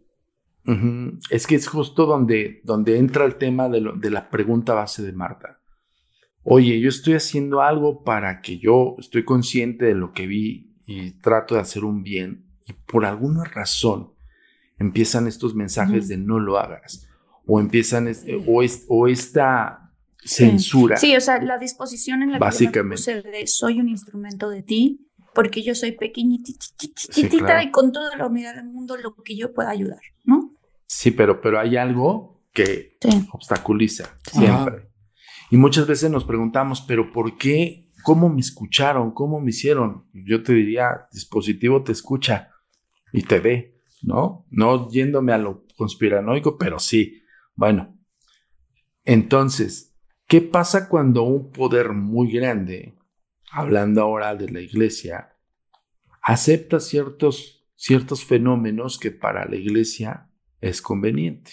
Uh-huh. Es que es justo donde, donde entra el tema de, lo, de la pregunta base de Marta. Oye, yo estoy haciendo algo para que yo estoy consciente de lo que vi y trato de hacer un bien. Y por alguna razón empiezan estos mensajes uh-huh. de no lo hagas. O empiezan, este, o, es, o esta censura. Sí. sí, o sea, la disposición en la que yo me puse de soy un instrumento de ti, porque yo soy pequeñitita sí, claro. y con toda la humildad del mundo lo que yo pueda ayudar, ¿no? Sí, pero, pero hay algo que sí. obstaculiza siempre. Ajá. Y muchas veces nos preguntamos, ¿pero por qué? ¿Cómo me escucharon? ¿Cómo me hicieron? Yo te diría, dispositivo te escucha y te ve, ¿no? No yéndome a lo conspiranoico, pero sí. Bueno, entonces, ¿qué pasa cuando un poder muy grande, hablando ahora de la iglesia, acepta ciertos, ciertos fenómenos que para la iglesia es conveniente?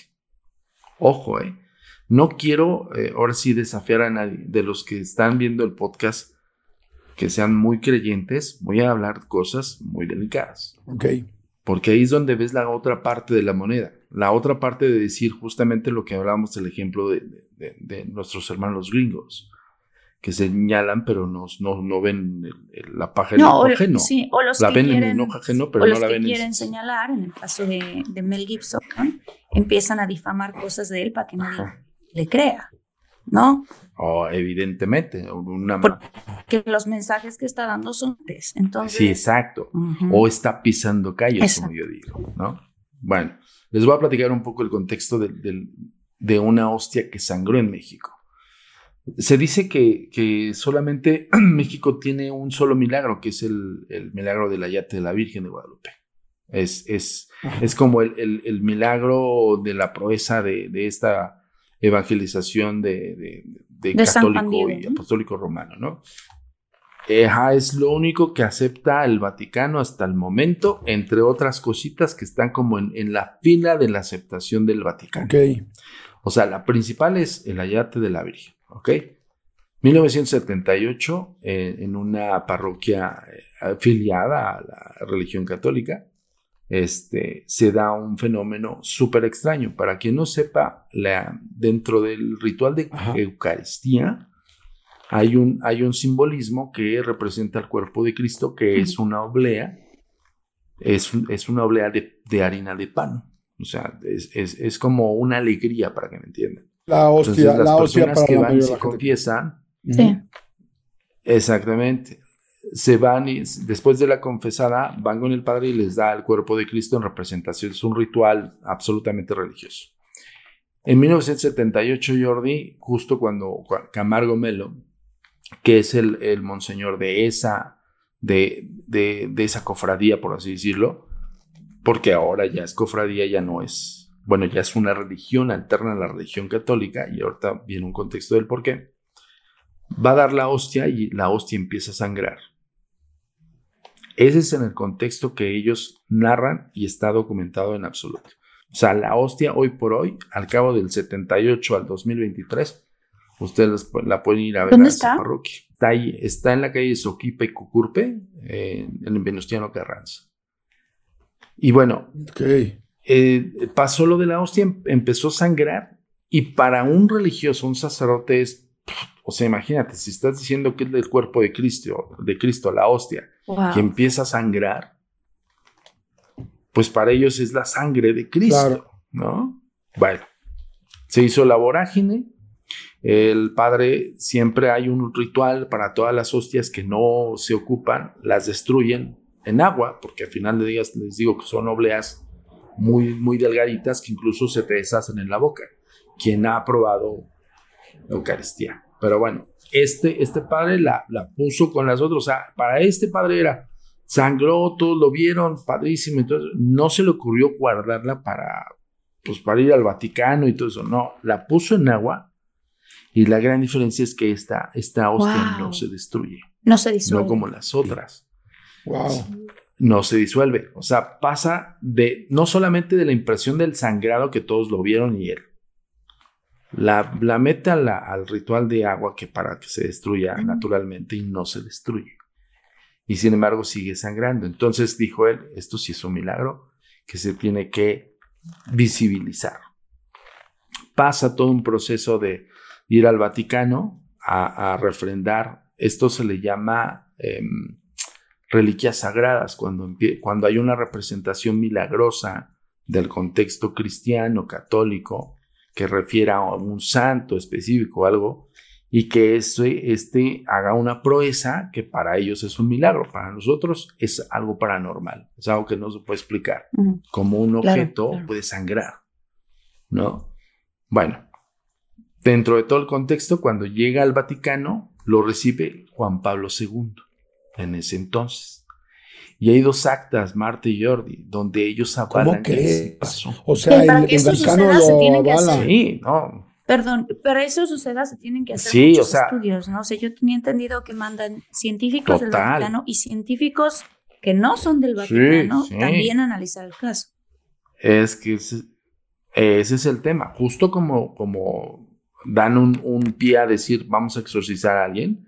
Ojo, ¿eh? No quiero, eh, ahora sí, desafiar a nadie de los que están viendo el podcast que sean muy creyentes. Voy a hablar cosas muy delicadas. Ok. Porque ahí es donde ves la otra parte de la moneda. La otra parte de decir justamente lo que hablábamos del ejemplo de, de, de, de nuestros hermanos gringos, que señalan pero no, no, no ven el, el, la paja en no, el ajeno. Sí, o los la que ven quieren, en el ojo ajeno, pero o no los la que ven quieren en... señalar, en el caso de, de Mel Gibson, ¿no? Empiezan a difamar cosas de él para que nadie Ajá. le crea, ¿no? Oh, evidentemente. Una... Porque los mensajes que está dando son tres. Entonces... Sí, exacto. Uh-huh. O está pisando calles, exacto. como yo digo, ¿no? Bueno, les voy a platicar un poco el contexto de, de, de una hostia que sangró en México. Se dice que, que solamente México tiene un solo milagro, que es el, el milagro del ayate de la Virgen de Guadalupe. Es, es, uh-huh. es como el, el, el milagro de la proeza de, de esta evangelización de, de, de, de católico y apostólico romano, ¿no? Eja, es lo único que acepta el Vaticano hasta el momento, entre otras cositas que están como en, en la fila de la aceptación del Vaticano. Okay. O sea, la principal es el ayate de la Virgen, ¿ok? mil novecientos setenta y ocho, eh, en una parroquia eh, afiliada a la religión católica, este, se da un fenómeno súper extraño. Para quien no sepa, la, dentro del ritual de Ajá. Eucaristía hay un, hay un simbolismo que representa el cuerpo de Cristo, que uh-huh. es una oblea, es, es una oblea de, de harina de pan. O sea, es, es, es como una alegría, para que me entiendan. La hostia, Entonces, las la personas hostia que para van y la se confiesan, sí. exactamente, se van y después de la confesada van con el padre y les da el cuerpo de Cristo en representación. Es un ritual absolutamente religioso. En mil novecientos setenta y ocho, Jordi, justo cuando Camargo Melo, que es el, el monseñor de esa, de, de, de esa cofradía, por así decirlo, porque ahora ya es cofradía, ya no es, bueno, ya es una religión alterna a la religión católica, y ahorita viene un contexto del por qué, va a dar la hostia y la hostia empieza a sangrar. Ese es en el contexto que ellos narran y está documentado en absoluto. O sea, la hostia hoy por hoy, al cabo del setenta y ocho al dos mil veintitrés, ustedes la pueden ir a ver ¿Dónde a está? esa parroquia. Está ahí, está en la calle Soquipa y Cucurpe, eh, en el Venustiano Carranza. Y bueno, okay. eh, pasó lo de la hostia, empezó a sangrar, y para un religioso, un sacerdote es, o sea, imagínate, si estás diciendo que es del cuerpo de Cristo, de Cristo, la hostia, wow. que empieza a sangrar, pues para ellos es la sangre de Cristo, claro. ¿no? Bueno, se hizo la vorágine. El padre, siempre hay un ritual para todas las hostias que no se ocupan, las destruyen en agua, porque al final de días les digo que son obleas muy, muy delgaditas que incluso se te deshacen en la boca. Quien ha probado Eucaristía. Pero bueno, este, este padre la, la puso con las otras. O sea, para este padre era sangró, todos lo vieron, padrísimo. Entonces, no se le ocurrió guardarla para, pues, para ir al Vaticano y todo eso. No, la puso en agua y la gran diferencia es que esta, esta hostia Wow. no se destruye. No se disuelve. No como las otras. Wow. No se disuelve. O sea, pasa de, no solamente de la impresión del sangrado que todos lo vieron y él. La, la mete a la, al ritual de agua que para que se destruya Mm. naturalmente y no se destruye. Y sin embargo sigue sangrando. Entonces dijo él, esto sí es un milagro que se tiene que visibilizar. Pasa todo un proceso de ir al Vaticano a, a refrendar. Esto se le llama eh, reliquias sagradas, cuando, empie- cuando hay una representación milagrosa del contexto cristiano, católico, que refiera a un santo específico o algo, y que este, este haga una proeza que para ellos es un milagro. Para nosotros es algo paranormal, es algo que no se puede explicar. Ujú. Como un Claro, objeto claro. puede sangrar, ¿no? Bueno, dentro de todo el contexto, cuando llega al Vaticano, lo recibe Juan Pablo segundo, en ese entonces. Y hay dos actas, Marta y Jordi, donde ellos avalan ¿Cómo que sí crees? pasó. O sea, Y para el, que el eso Vaticano suceda, se tienen lo que hacer- avala. Sí, no. Perdón, para eso suceda se tienen que hacer Sí, muchos o sea, estudios, ¿no? O sea, yo tenía entendido que mandan científicos del Total. Vaticano y científicos que no son del Sí, Vaticano sí. también a analizar el caso. Es que ese, ese es el tema. Justo como, como dan un, un pie a decir vamos a exorcizar a alguien,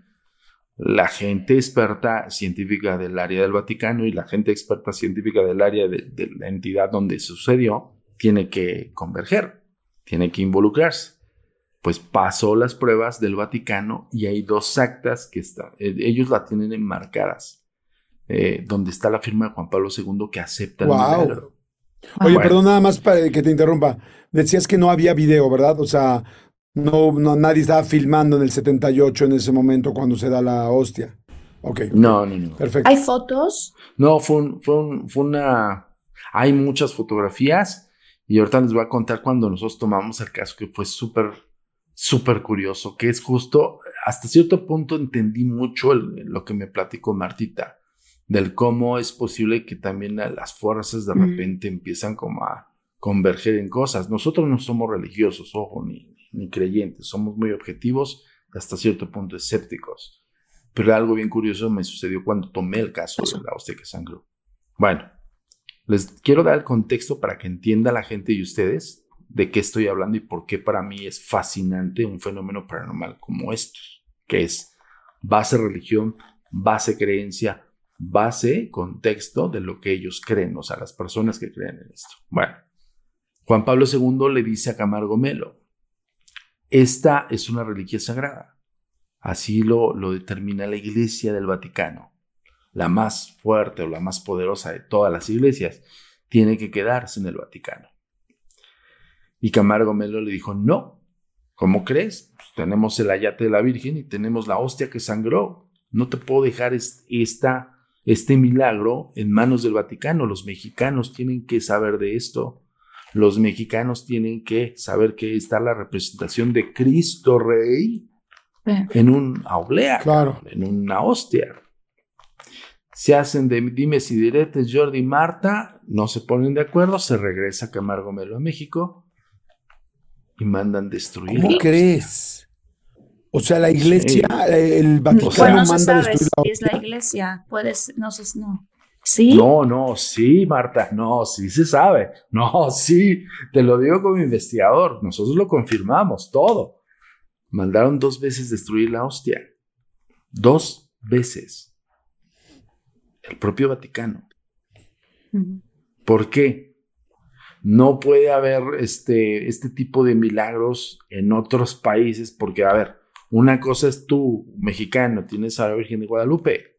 la gente experta científica del área del Vaticano y la gente experta científica del área de, de la entidad donde sucedió tiene que converger, tiene que involucrarse. Pues pasó las pruebas del Vaticano y hay dos actas que están, eh, ellos la tienen enmarcadas, eh, donde está la firma de Juan Pablo segundo que acepta el Wow. milagro. Oye, Bueno. perdón, nada más para que te interrumpa. Decías que no había video, ¿verdad? O sea, no, no nadie estaba filmando en el setenta y ocho en ese momento cuando se da la hostia. Ok, No, no, no. perfecto. Hay fotos. No, fue, un, fue, un, fue una... Hay muchas fotografías y ahorita les voy a contar cuando nosotros tomamos el caso que fue súper, súper curioso, que es justo, hasta cierto punto entendí mucho el, lo que me platicó Martita, del cómo es posible que también las fuerzas de Mm. repente empiezan como a converger en cosas. Nosotros no somos religiosos, ojo, ni, ni creyentes, somos muy objetivos y hasta cierto punto escépticos. Pero algo bien curioso me sucedió cuando tomé el caso de la hostia que sangró. Bueno, les quiero dar el contexto para que entienda la gente y ustedes de qué estoy hablando y por qué para mí es fascinante un fenómeno paranormal como estos, que es base religión, base creencia, base contexto de lo que ellos creen, o sea, las personas que creen en esto. Bueno, Juan Pablo segundo le dice a Camargo Melo, esta es una reliquia sagrada. Así lo, lo determina la Iglesia del Vaticano. La más fuerte o la más poderosa de todas las iglesias tiene que quedarse en el Vaticano. Y Camargo Melo le dijo, no, ¿cómo crees? Pues tenemos el ayate de la Virgen y tenemos la hostia que sangró. No te puedo dejar es, esta, este milagro en manos del Vaticano. Los mexicanos tienen que saber de esto. Los mexicanos tienen que saber que está la representación de Cristo Rey en una oblea, Claro. en una hostia. Se hacen de dimes y diretes Jordi y Marta, no se ponen de acuerdo, se regresa Camargo Melo a México y mandan destruir. ¿Cómo la hostia. crees? O sea, la iglesia, Sí. eh, el O Vaticano sea, Pues no se manda sabe destruir la si es la hostia. iglesia. Puedes, no sé, no. ¿Sí? No, no, sí, Marta, no, sí se sabe. No, sí, te lo digo como investigador, nosotros lo confirmamos, todo. Mandaron dos veces destruir la hostia. Dos veces. El propio Vaticano. Ujú. ¿Por qué? No puede haber este, este tipo de milagros en otros países, porque, a ver, una cosa es tú, mexicano, tienes a la Virgen de Guadalupe.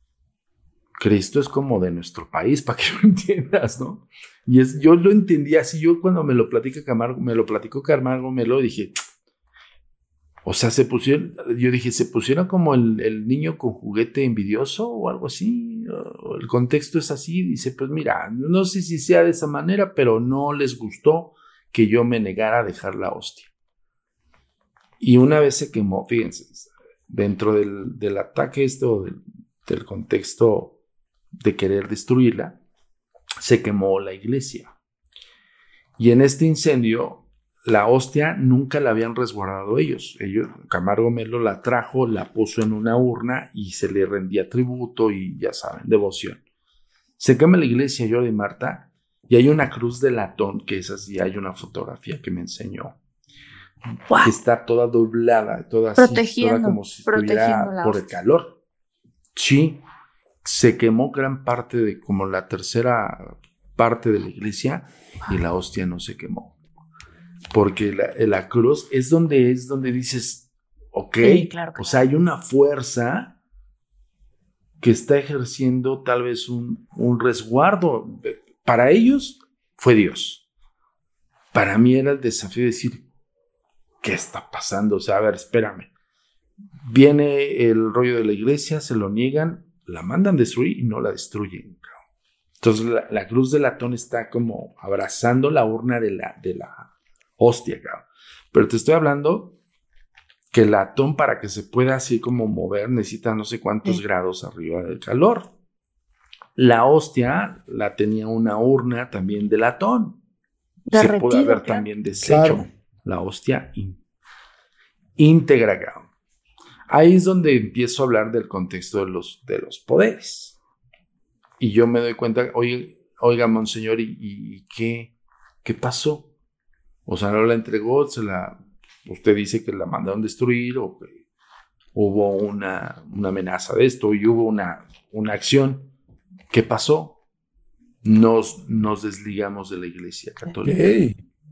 Cristo es como de nuestro país, para que lo entiendas, ¿no? Y es, yo lo entendí así, yo cuando me lo platica Camargo, me lo platicó Camargo, me lo dije, o sea, se pusieron, yo dije, se pusieron como el, el niño con juguete envidioso o algo así, o el contexto es así, dice, pues mira, no sé si sea de esa manera, pero no les gustó que yo me negara a dejar la hostia. Y una vez se quemó, fíjense, dentro del, del ataque esto, del, del contexto de querer destruirla, se quemó la iglesia. Y en este incendio, la hostia nunca la habían resguardado ellos. ellos. Camargo Melo la trajo, la puso en una urna y se le rendía tributo y, ya saben, devoción. Se quema la iglesia, Jordi y Marta, y hay una cruz de latón, que es así, hay una fotografía que me enseñó, wow, que está toda doblada, toda así, toda como si estuviera por el calor. Sí, se quemó gran parte de, como la tercera parte de la iglesia, y la hostia no se quemó. Porque la, la cruz es donde es donde dices, ok, sí, claro, claro. O sea, hay una fuerza que está ejerciendo tal vez un, un resguardo. Para ellos fue Dios. Para mí era el desafío de decir, ¿qué está pasando? O sea, a ver, espérame. Viene el rollo de la iglesia, se lo niegan, la mandan destruir y no la destruyen. Entonces la, la cruz de latón está como abrazando la urna de la, de la hostia, cabrón. Pero te estoy hablando que el latón, para que se pueda así como mover, necesita no sé cuántos sí. grados arriba del calor. La hostia la tenía una urna también de latón. Derretido, se puede haber claro. también deshecho claro. la hostia in, íntegra, cabrón. Ahí es donde empiezo a hablar del contexto de los, de los poderes. Y yo me doy cuenta, oye, oiga, monseñor, ¿y, y qué, qué pasó? O sea, no la entregó, se la, usted dice que la mandaron destruir o que hubo una, una amenaza de esto y hubo una, una acción. ¿Qué pasó? Nos, nos desligamos de la Iglesia Católica. Okay.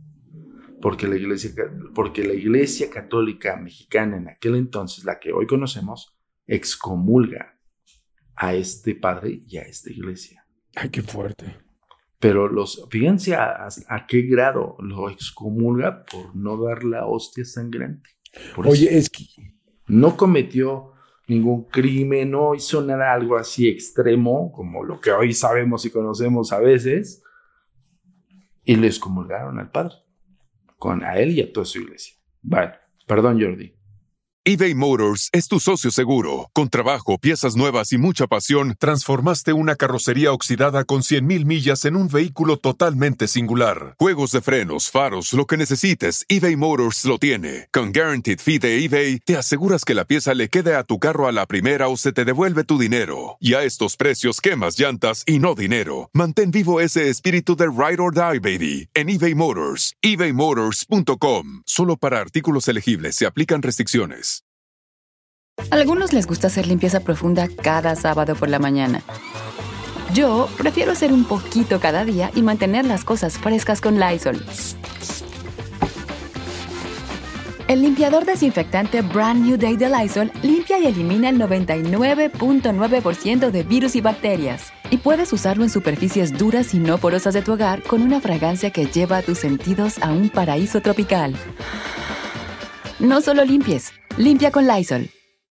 Porque la iglesia, porque la iglesia católica mexicana en aquel entonces, la que hoy conocemos, excomulga a este padre y a esta iglesia. Ay, qué fuerte. Pero los, fíjense a, a qué grado lo excomulga por no dar la hostia sangrante. Por Oye, eso, es que no cometió ningún crimen, no hizo nada algo así extremo, como lo que hoy sabemos y conocemos a veces, y le excomulgaron al padre. Con a él y a toda su iglesia. Vale, perdón, Jordi. eBay Motors es tu socio seguro. Con trabajo, piezas nuevas y mucha pasión, transformaste una carrocería oxidada con cien mil millas en un vehículo totalmente singular. Juegos de frenos, faros, lo que necesites, eBay Motors lo tiene. Con Guaranteed Fee de eBay, te aseguras que la pieza le quede a tu carro a la primera o se te devuelve tu dinero. Y a estos precios, quemas llantas y no dinero. Mantén vivo ese espíritu de Ride or Die, baby, en eBay Motors. ebay motors punto com. Solo para artículos elegibles se aplican restricciones. A algunos les gusta hacer limpieza profunda cada sábado por la mañana. Yo prefiero hacer un poquito cada día y mantener las cosas frescas con Lysol. El limpiador desinfectante Brand New Day de Lysol limpia y elimina el noventa y nueve punto nueve por ciento de virus y bacterias. Y puedes usarlo en superficies duras y no porosas de tu hogar con una fragancia que lleva a tus sentidos a un paraíso tropical. No solo limpies, limpia con Lysol.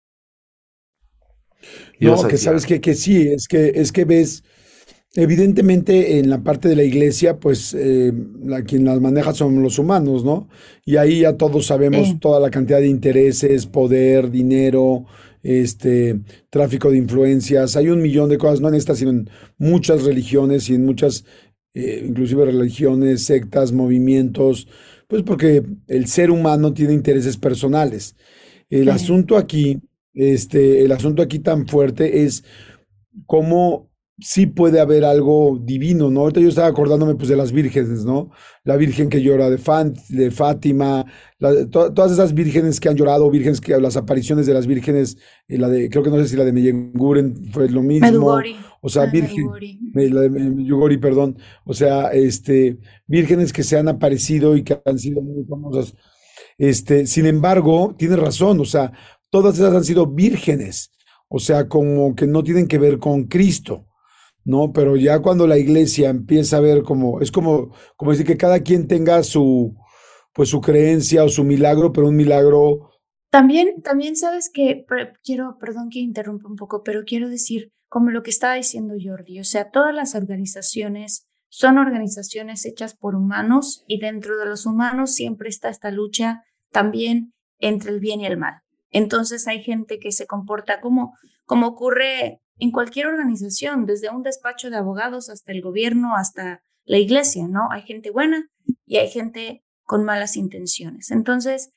No, que sabes que, que sí, es que, es que ves, evidentemente en la parte de la iglesia, pues eh, la, quien las maneja son los humanos, ¿no? Y ahí ya todos sabemos eh. toda la cantidad de intereses, poder, dinero, este, tráfico de influencias. Hay un millón de cosas, no en esta, sino en muchas religiones y en muchas, eh, inclusive religiones, sectas, movimientos, pues porque el ser humano tiene intereses personales. El eh. asunto aquí... Este, el asunto aquí tan fuerte es cómo sí puede haber algo divino, ¿no? Ahorita yo estaba acordándome pues de las vírgenes, ¿no? La virgen que llora de, Fan, de Fátima, la, to, todas esas vírgenes que han llorado, vírgenes que las apariciones de las vírgenes, eh, la de, creo que no sé si la de Medjugorje fue lo mismo. Medjugorje. O sea, virgen, me, la de Medjugorje, perdón. O sea, este, vírgenes que se han aparecido y que han sido muy famosas. Este, sin embargo, tienes razón, o sea, todas esas han sido vírgenes, o sea, como que no tienen que ver con Cristo, ¿no? Pero ya cuando la iglesia empieza a ver como, es como, como decir que cada quien tenga su, pues su creencia o su milagro, pero un milagro. También, también sabes que, quiero, perdón que interrumpa un poco, pero quiero decir, como lo que estaba diciendo Jordi, o sea, todas las organizaciones son organizaciones hechas por humanos y dentro de los humanos siempre está esta lucha también entre el bien y el mal. Entonces hay gente que se comporta como, como ocurre en cualquier organización, desde un despacho de abogados hasta el gobierno, hasta la iglesia, ¿no? Hay gente buena y hay gente con malas intenciones. Entonces,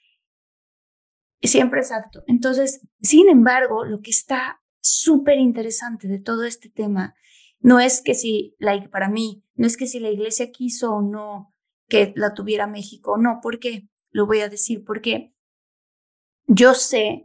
siempre es apto. Entonces, sin embargo, lo que está súper interesante de todo este tema no es que si, la, para mí, no es que si la iglesia quiso o no que la tuviera México o no. ¿Por qué? Lo voy a decir porque yo sé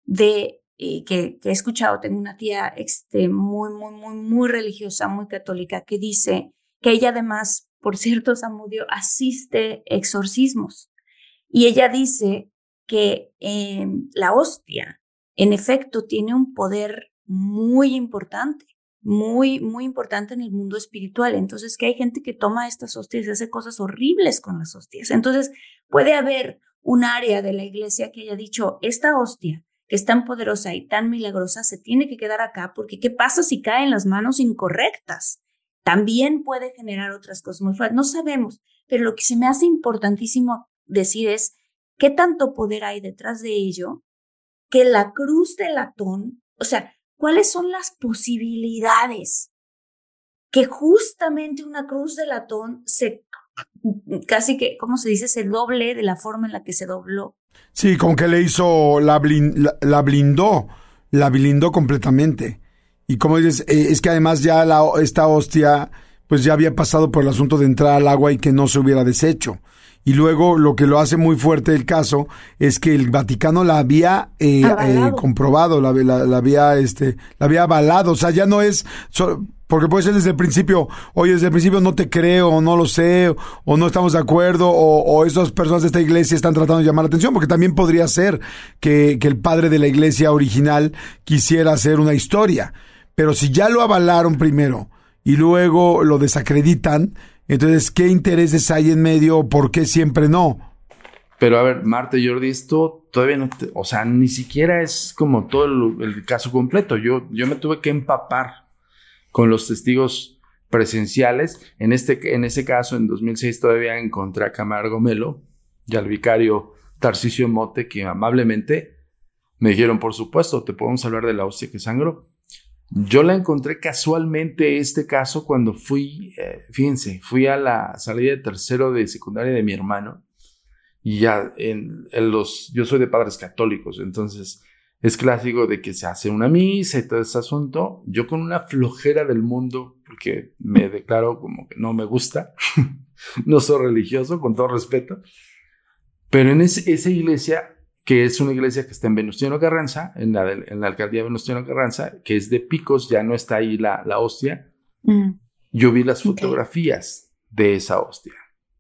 de eh, que, que he escuchado, tengo una tía este, muy, muy, muy, muy religiosa, muy católica, que dice que ella además, por cierto, Zamudio, asiste exorcismos. Y ella dice que eh, la hostia, en efecto, tiene un poder muy importante, muy, muy importante en el mundo espiritual. Entonces, que hay gente que toma estas hostias y hace cosas horribles con las hostias. Entonces, puede haber un área de la iglesia que haya dicho, esta hostia, que es tan poderosa y tan milagrosa, se tiene que quedar acá, porque ¿qué pasa si cae en las manos incorrectas? También puede generar otras cosas muy fuertes. No sabemos, pero lo que se me hace importantísimo decir es qué tanto poder hay detrás de ello, que la cruz de latón, o sea, ¿cuáles son las posibilidades que justamente una cruz de latón se, casi que, ¿cómo se dice? Se doble de la forma en la que se dobló. Sí, como que le hizo, la, blind, la, la blindó, la blindó completamente. Y como dices, eh, es que además ya la, esta hostia, pues ya había pasado por el asunto de entrar al agua y que no se hubiera deshecho. Y luego lo que lo hace muy fuerte el caso es que el Vaticano la había eh, eh, comprobado, la, la, la había este, la había avalado. O sea, ya no es, so, porque puede ser desde el principio, oye, desde el principio no te creo, o no lo sé, o, o no estamos de acuerdo, o, o esas personas de esta iglesia están tratando de llamar la atención, porque también podría ser que, que el padre de la iglesia original quisiera hacer una historia. Pero si ya lo avalaron primero y luego lo desacreditan, entonces, ¿qué intereses hay en medio? ¿Por qué siempre no? Pero a ver, Marta y Jordi, esto todavía no, te, o sea, ni siquiera es como todo el, el caso completo. Yo, yo me tuve que empapar con los testigos presenciales. En este, en ese caso, en dos mil seis todavía encontré a Camargo Melo y al vicario Tarcisio Mote, que amablemente me dijeron, por supuesto, te podemos hablar de la hostia que sangró. Yo la encontré casualmente este caso cuando fui, eh, fíjense, fui a la salida de tercero de secundaria de mi hermano y ya en, en los, yo soy de padres católicos, entonces es clásico de que se hace una misa y todo ese asunto. Yo con una flojera del mundo, porque me declaro como que no me gusta, no soy religioso, con todo respeto, pero en ese, esa iglesia, que es una iglesia que está en Venustiano Carranza, en la, de, en la alcaldía de Venustiano Carranza, que es de Picos, ya no está ahí la, la hostia. Mm. Yo vi las fotografías okay. de esa hostia.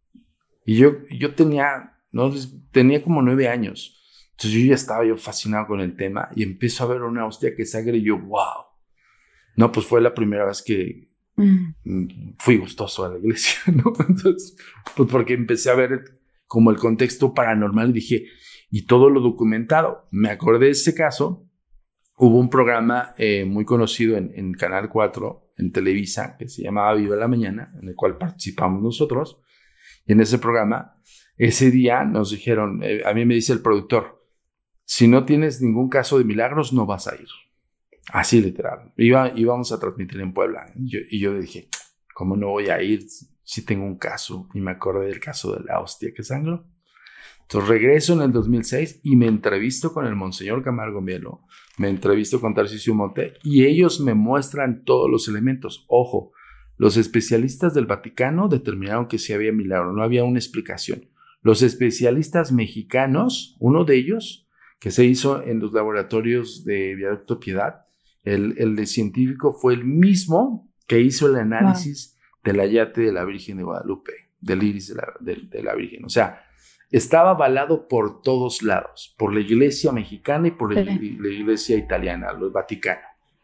Y yo, yo tenía, no, tenía como nueve años. Entonces yo ya estaba yo fascinado con el tema y empiezo a ver una hostia que sangre y yo, wow. No, pues fue la primera vez que mm. fui gustoso a la iglesia, ¿no? Entonces, pues porque empecé a ver como el contexto paranormal y dije, y todo lo documentado. Me acordé de ese caso. Hubo un programa eh, muy conocido en, en Canal cuatro, en Televisa, que se llamaba Viva la Mañana, en el cual participamos nosotros. Y en ese programa, ese día nos dijeron, eh, a mí me dice el productor, si no tienes ningún caso de milagros, no vas a ir. Así literal. Iba, íbamos a transmitir en Puebla. Y yo, y yo dije, ¿cómo no voy a ir si tengo un caso? Y me acordé del caso de la hostia que sangró. Entonces regreso en el dos mil seis y me entrevisto con el Monseñor Camargo Melo, me entrevisto con Tarcisio Mote y ellos me muestran todos los elementos. Ojo, los especialistas del Vaticano determinaron que sí había milagro, no había una explicación. Los especialistas mexicanos, uno de ellos, que se hizo en los laboratorios de Viaducto Piedad, el, el de científico fue el mismo que hizo el análisis wow. del ayate de la Virgen de Guadalupe, del iris de la, de, de la Virgen. O sea, estaba avalado por todos lados, por la iglesia mexicana y por la, la iglesia italiana, el Vaticano.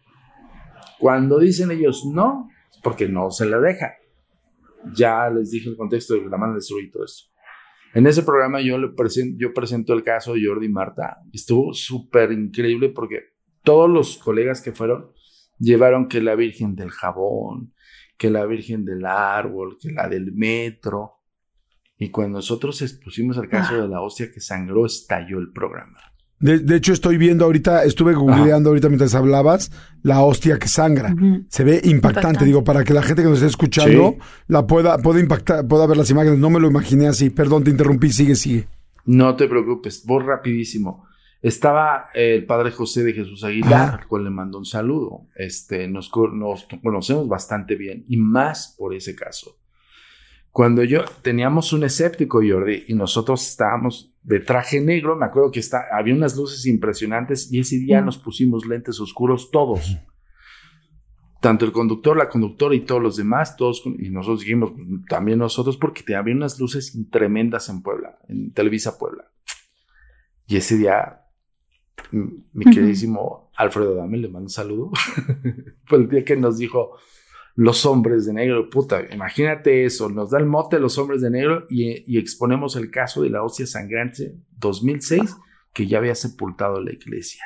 Cuando dicen ellos no, porque no se la dejan. Ya les dije el contexto de que la mandan a destruir y todo esto. En ese programa yo, le presento, yo presento el caso de Jordi y Marta. Estuvo súper increíble porque todos los colegas que fueron llevaron que la Virgen del Jabón, que la Virgen del Árbol, que la del Metro. Y cuando nosotros expusimos el caso de la hostia que sangró, estalló el programa. De, de hecho, estoy viendo ahorita, estuve googleando ahorita mientras hablabas, la hostia que sangra. Uh-huh. Se ve impactante, impactante, digo, para que la gente que nos esté escuchando sí. la pueda, pueda impactar, pueda ver las imágenes. No me lo imaginé así. Perdón, te interrumpí, sigue, sigue. No te preocupes, voy rapidísimo. Estaba el padre José de Jesús Aguilar, al cual le mando un saludo. Este, nos, nos conocemos bastante bien, y más por ese caso. Cuando yo teníamos un escéptico, Jordi, y nosotros estábamos de traje negro, me acuerdo que está, había unas luces impresionantes, y ese día mm. nos pusimos lentes oscuros todos. Mm. Tanto el conductor, la conductora y todos los demás, todos, y nosotros dijimos, también nosotros, porque había unas luces tremendas en Puebla, en Televisa Puebla. Y ese día, mi queridísimo uh-huh. Alfredo Dame, le mando un saludo, fue el día que nos dijo... Los hombres de negro, puta, imagínate eso, nos da el mote los hombres de negro y, y exponemos el caso de la hostia sangrante dos mil seis que ya había sepultado la iglesia.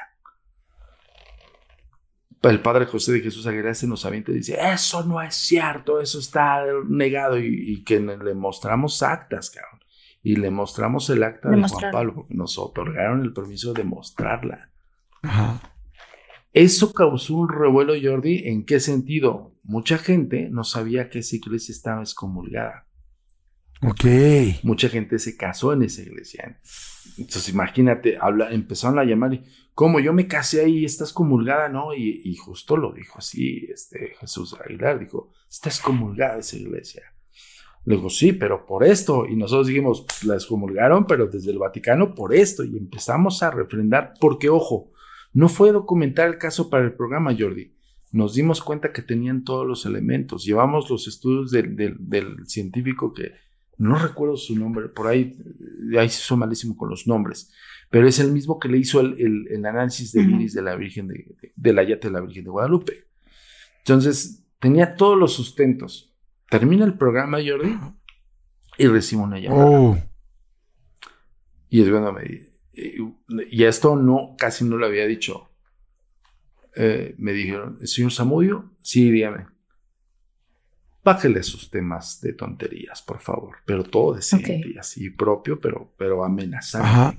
El padre José de Jesús Aguilar se nos avienta y dice, eso no es cierto, eso está negado, y, y que le mostramos actas, cabrón, y le mostramos el acta de, de Juan Pablo, porque nos otorgaron el permiso de mostrarla. Ajá. Eso causó un revuelo, Jordi. ¿En qué sentido? Mucha gente no sabía que esa iglesia estaba excomulgada. Ok. Mucha gente se casó en esa iglesia. Entonces, imagínate, habla, empezaron a llamar y, ¿cómo? Yo me casé ahí, estás comulgada, ¿no? Y, y justo lo dijo así, este, Jesús Aguilar, dijo, está excomulgada esa iglesia. Le digo, sí, pero por esto. Y nosotros dijimos, pues, la excomulgaron, pero desde el Vaticano por esto. Y empezamos a refrendar, porque, ojo, no fue documentar el caso para el programa, Jordi. Nos dimos cuenta que tenían todos los elementos. Llevamos los estudios del, del, del científico que no recuerdo su nombre, por ahí, ahí se hizo malísimo con los nombres, pero es el mismo que le hizo el, el, el análisis del iris de la Virgen de, de, de la yate de la Virgen de Guadalupe. Entonces, tenía todos los sustentos. Termina el programa, Jordi, y recibo una llamada. Oh. Y es cuando me dice, y esto no, casi no lo había dicho. Eh, me dijeron, señor Zamudio, sí, dígame. Bájele sus temas de tonterías, por favor. Pero todo decente okay. y así propio, pero, pero amenazante.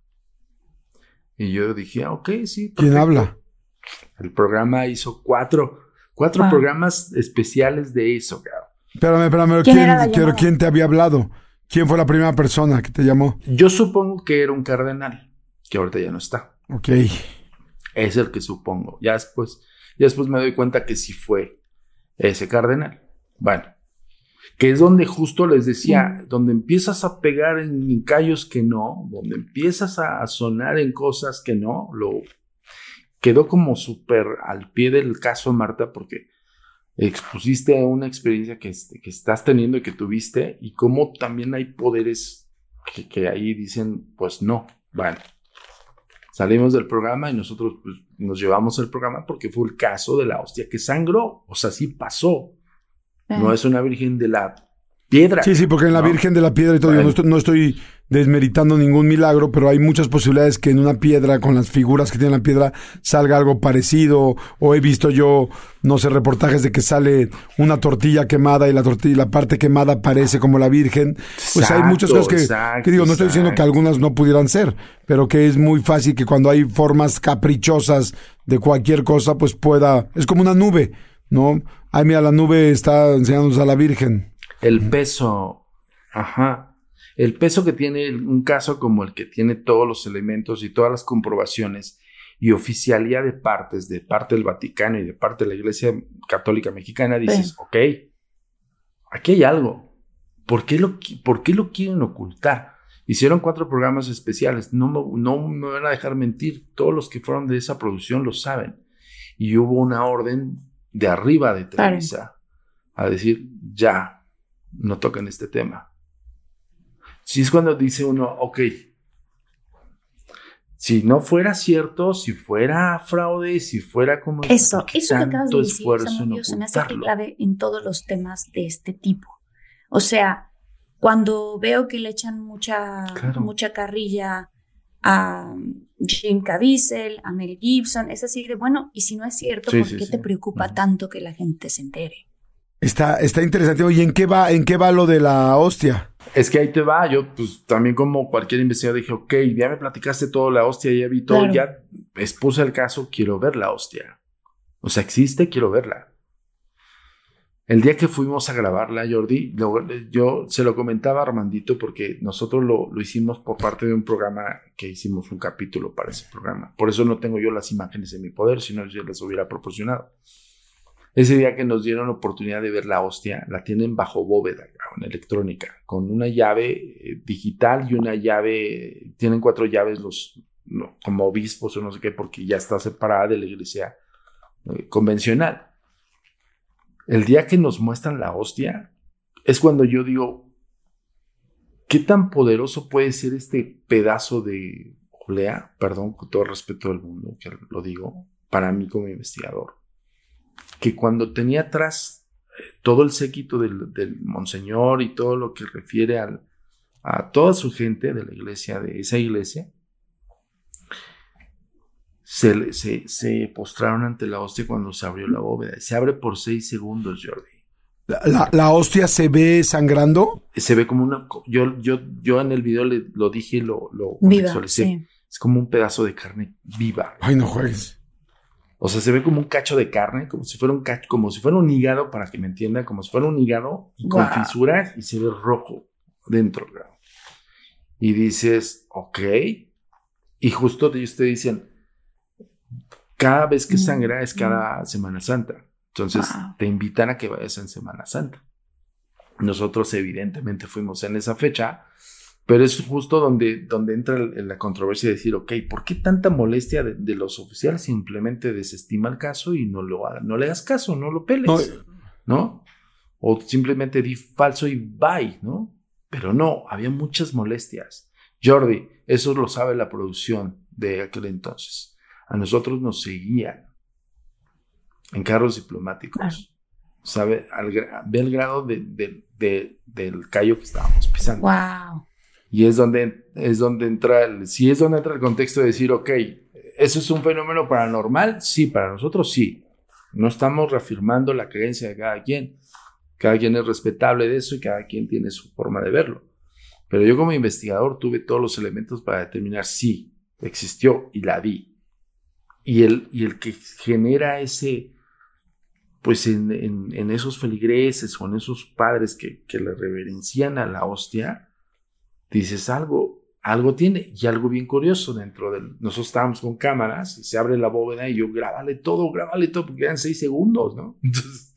Y yo dije, ah, ok, sí. Perfecto. ¿Quién habla? El programa hizo cuatro, cuatro ah. programas especiales de eso, cabrón. Espérame, espérame, ¿quién, ¿quién, ¿quién, ¿quién te había hablado? ¿Quién fue la primera persona que te llamó? Yo supongo que era un cardenal, que ahorita ya no está. Ok. Es el que supongo. Ya después, ya después me doy cuenta que sí fue ese cardenal. Bueno, que es donde justo les decía, mm. donde empiezas a pegar en callos que no, donde empiezas a sonar en cosas que no, lo quedó como súper al pie del caso, Marta, porque expusiste una experiencia que, que estás teniendo y que tuviste, y cómo también hay poderes que, que ahí dicen, pues no, bueno. Salimos del programa y nosotros pues, nos llevamos el programa porque fue el caso de la hostia que sangró. O sea, sí pasó. Eh. No es una virgen de la piedra. Sí, sí, porque en la ¿no? Virgen de la Piedra y todo, bueno. yo no estoy, no estoy desmeritando ningún milagro, pero hay muchas posibilidades que en una piedra, con las figuras que tiene la piedra, salga algo parecido. O he visto yo, no sé, reportajes de que sale una tortilla quemada y la tortilla, la parte quemada parece como la Virgen. Pues exacto, hay muchas cosas que, exacto, que digo, no estoy exacto. diciendo que algunas no pudieran ser, pero que es muy fácil que cuando hay formas caprichosas de cualquier cosa, pues pueda, es como una nube, ¿no? Ay, mira, la nube está enseñándonos a la Virgen. El peso, ajá. El peso que tiene un caso como el que tiene todos los elementos y todas las comprobaciones y oficialía de partes, de parte del Vaticano y de parte de la Iglesia Católica Mexicana, dices, sí. ok, aquí hay algo. ¿Por qué lo, por qué lo quieren ocultar? Hicieron cuatro programas especiales, no me, no me van a dejar mentir, todos los que fueron de esa producción lo saben. Y hubo una orden de arriba de Televisa a decir, ya, no toquen este tema. Si es cuando dice uno, ok, si no fuera cierto, si fuera fraude, si fuera como... Eso, eso que acabas de decir, Samudio, se me hace clave en todos los temas de este tipo. O sea, cuando veo que le echan mucha, claro. mucha carrilla a Jim Caviezel, a Mel Gibson, es así de, bueno, y si no es cierto, sí, ¿por sí, qué sí. te preocupa uh-huh. tanto que la gente se entere? Está, está interesante. Oye, ¿en qué va, en qué va lo de la hostia? Es que ahí te va, yo pues también como cualquier investigador dije, ok, ya me platicaste todo la hostia, ya vi todo, claro. Ya expuse el caso, quiero ver la hostia. O sea, existe, quiero verla. El día que fuimos a grabarla, Jordi, lo, yo se lo comentaba a Armandito porque nosotros lo, lo hicimos por parte de un programa que hicimos un capítulo para ese programa. Por eso no tengo yo las imágenes en mi poder, si no yo les hubiera proporcionado. Ese día que nos dieron la oportunidad de ver la hostia, la tienen bajo bóveda, en electrónica, con una llave eh, digital y una llave, tienen cuatro llaves los no, como obispos o no sé qué, porque ya está separada de la iglesia eh, convencional. El día que nos muestran la hostia, es cuando yo digo, ¿qué tan poderoso puede ser este pedazo de olea? Perdón, con todo el respeto del mundo que lo digo, para mí como investigador. Que cuando tenía atrás eh, todo el séquito del, del monseñor y todo lo que refiere al, a toda su gente de la iglesia, de esa iglesia, se, se, se postraron ante la hostia cuando se abrió la bóveda. Se abre por seis segundos, Jordi. ¿La, la, la hostia se ve sangrando? Se ve como una... Yo, yo, yo en el video le, lo dije y lo, lo contextualicé. Sí. Es como un pedazo de carne viva. Ay, no juegues. O sea, se ve como un cacho de carne, como si fuera un cacho, como si fuera un hígado, para que me entiendan, como si fuera un hígado y con wow. fisuras y se ve rojo dentro. ¿Verdad? Y dices, ok. Y justo ellos te dicen, cada vez que sangra es cada Semana Santa. Entonces wow. te invitan a que vayas en Semana Santa. Nosotros evidentemente fuimos en esa fecha, pero es justo donde, donde entra la controversia de decir, ok, ¿por qué tanta molestia de, de los oficiales? Simplemente desestima el caso y no, lo, no le hagas caso, no lo peles, no. ¿no? O simplemente di falso y bye, ¿no? Pero no, había muchas molestias. Jordi, eso lo sabe la producción de aquel entonces. A nosotros nos seguían en carros diplomáticos. Claro. ¿Sabe? Al, ve el grado de, de, de, del callo que estábamos pisando. ¡Wow! Y es donde, es donde entra el, sí es donde entra el contexto de decir, ok, ¿eso es un fenómeno paranormal? Sí, para nosotros sí. No estamos reafirmando la creencia de cada quien. Cada quien es respetable de eso y cada quien tiene su forma de verlo. Pero yo como investigador tuve todos los elementos para determinar si existió y la vi. Y el, y el que genera ese, pues en, en, en esos feligreses o en esos padres que, que le reverencian a la hostia, dices algo, algo tiene, y algo bien curioso dentro del... Nosotros estábamos con cámaras y se abre la bóveda y yo grábale todo, grábale todo, porque eran seis segundos, ¿no? Entonces,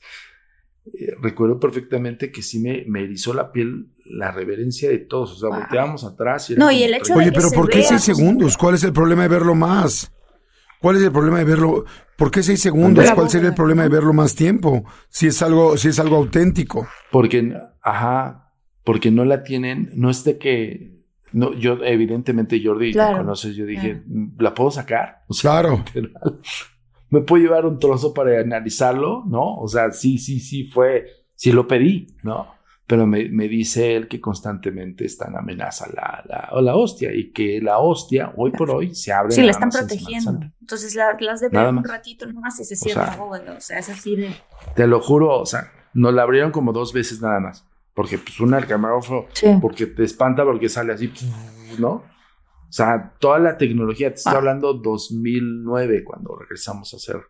eh, recuerdo perfectamente que sí me, me erizó la piel la reverencia de todos, o sea, wow. volteábamos atrás y... No, y el hecho de Oye, pero ¿por qué vea, seis segundos? ¿Cuál es el problema de verlo más? ¿Cuál es el problema de verlo? ¿Por qué seis segundos? ¿Cuál sería el problema de verlo más tiempo? Si es algo, si es algo auténtico. Porque, ajá... Porque no la tienen, no es de que, no, yo evidentemente Jordi, claro, te conoces, yo dije, claro. ¿la puedo sacar? O sea, claro. Literal, ¿me puedo llevar un trozo para analizarlo? ¿No? O sea, sí, sí, sí fue, sí lo pedí, ¿no? Pero me, me dice él que constantemente está en amenaza la, la, la hostia y que la hostia, hoy por hoy, se abre. Sí, la están protegiendo. Entonces la, las de ver un ratito nomás y se cierra la bóveda, o sea, es así de... Te lo juro, o sea, nos la abrieron como dos veces nada más. Porque pues una el camarógrafo, sí. porque te espanta porque sale así, ¿no? O sea, toda la tecnología, te estoy ah. hablando dos mil nueve cuando regresamos a hacer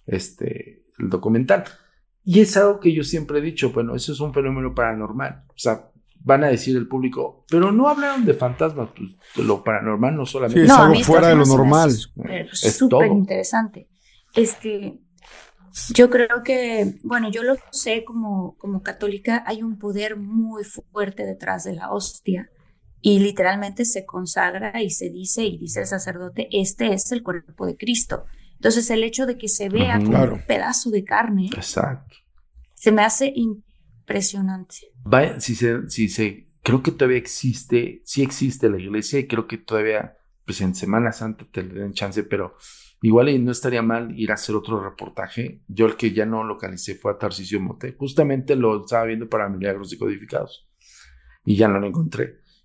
este, el documental. Y es algo que yo siempre he dicho, bueno, eso es un fenómeno paranormal. O sea, van a decir el público, pero no hablaron de fantasmas, pues de lo paranormal no solamente. Sí, es no, algo fuera de lo normal. Es súper interesante. Este... Yo creo que, bueno, yo lo sé como, como católica, hay un poder muy fuerte detrás de la hostia y literalmente se consagra y se dice, y dice el sacerdote, este es el cuerpo de Cristo. Entonces el hecho de que se vea uh-huh, como claro. un pedazo de carne, exacto, se me hace impresionante. Vaya, si se, si se, creo que todavía existe, sí existe la iglesia y creo que todavía, pues en Semana Santa te le den chance, pero... Igual y no estaría mal ir a hacer otro reportaje. Yo el que ya no localicé fue a Tarcisio Mote. Justamente lo estaba viendo para Milagros Decodificados. Y ya no lo encontré.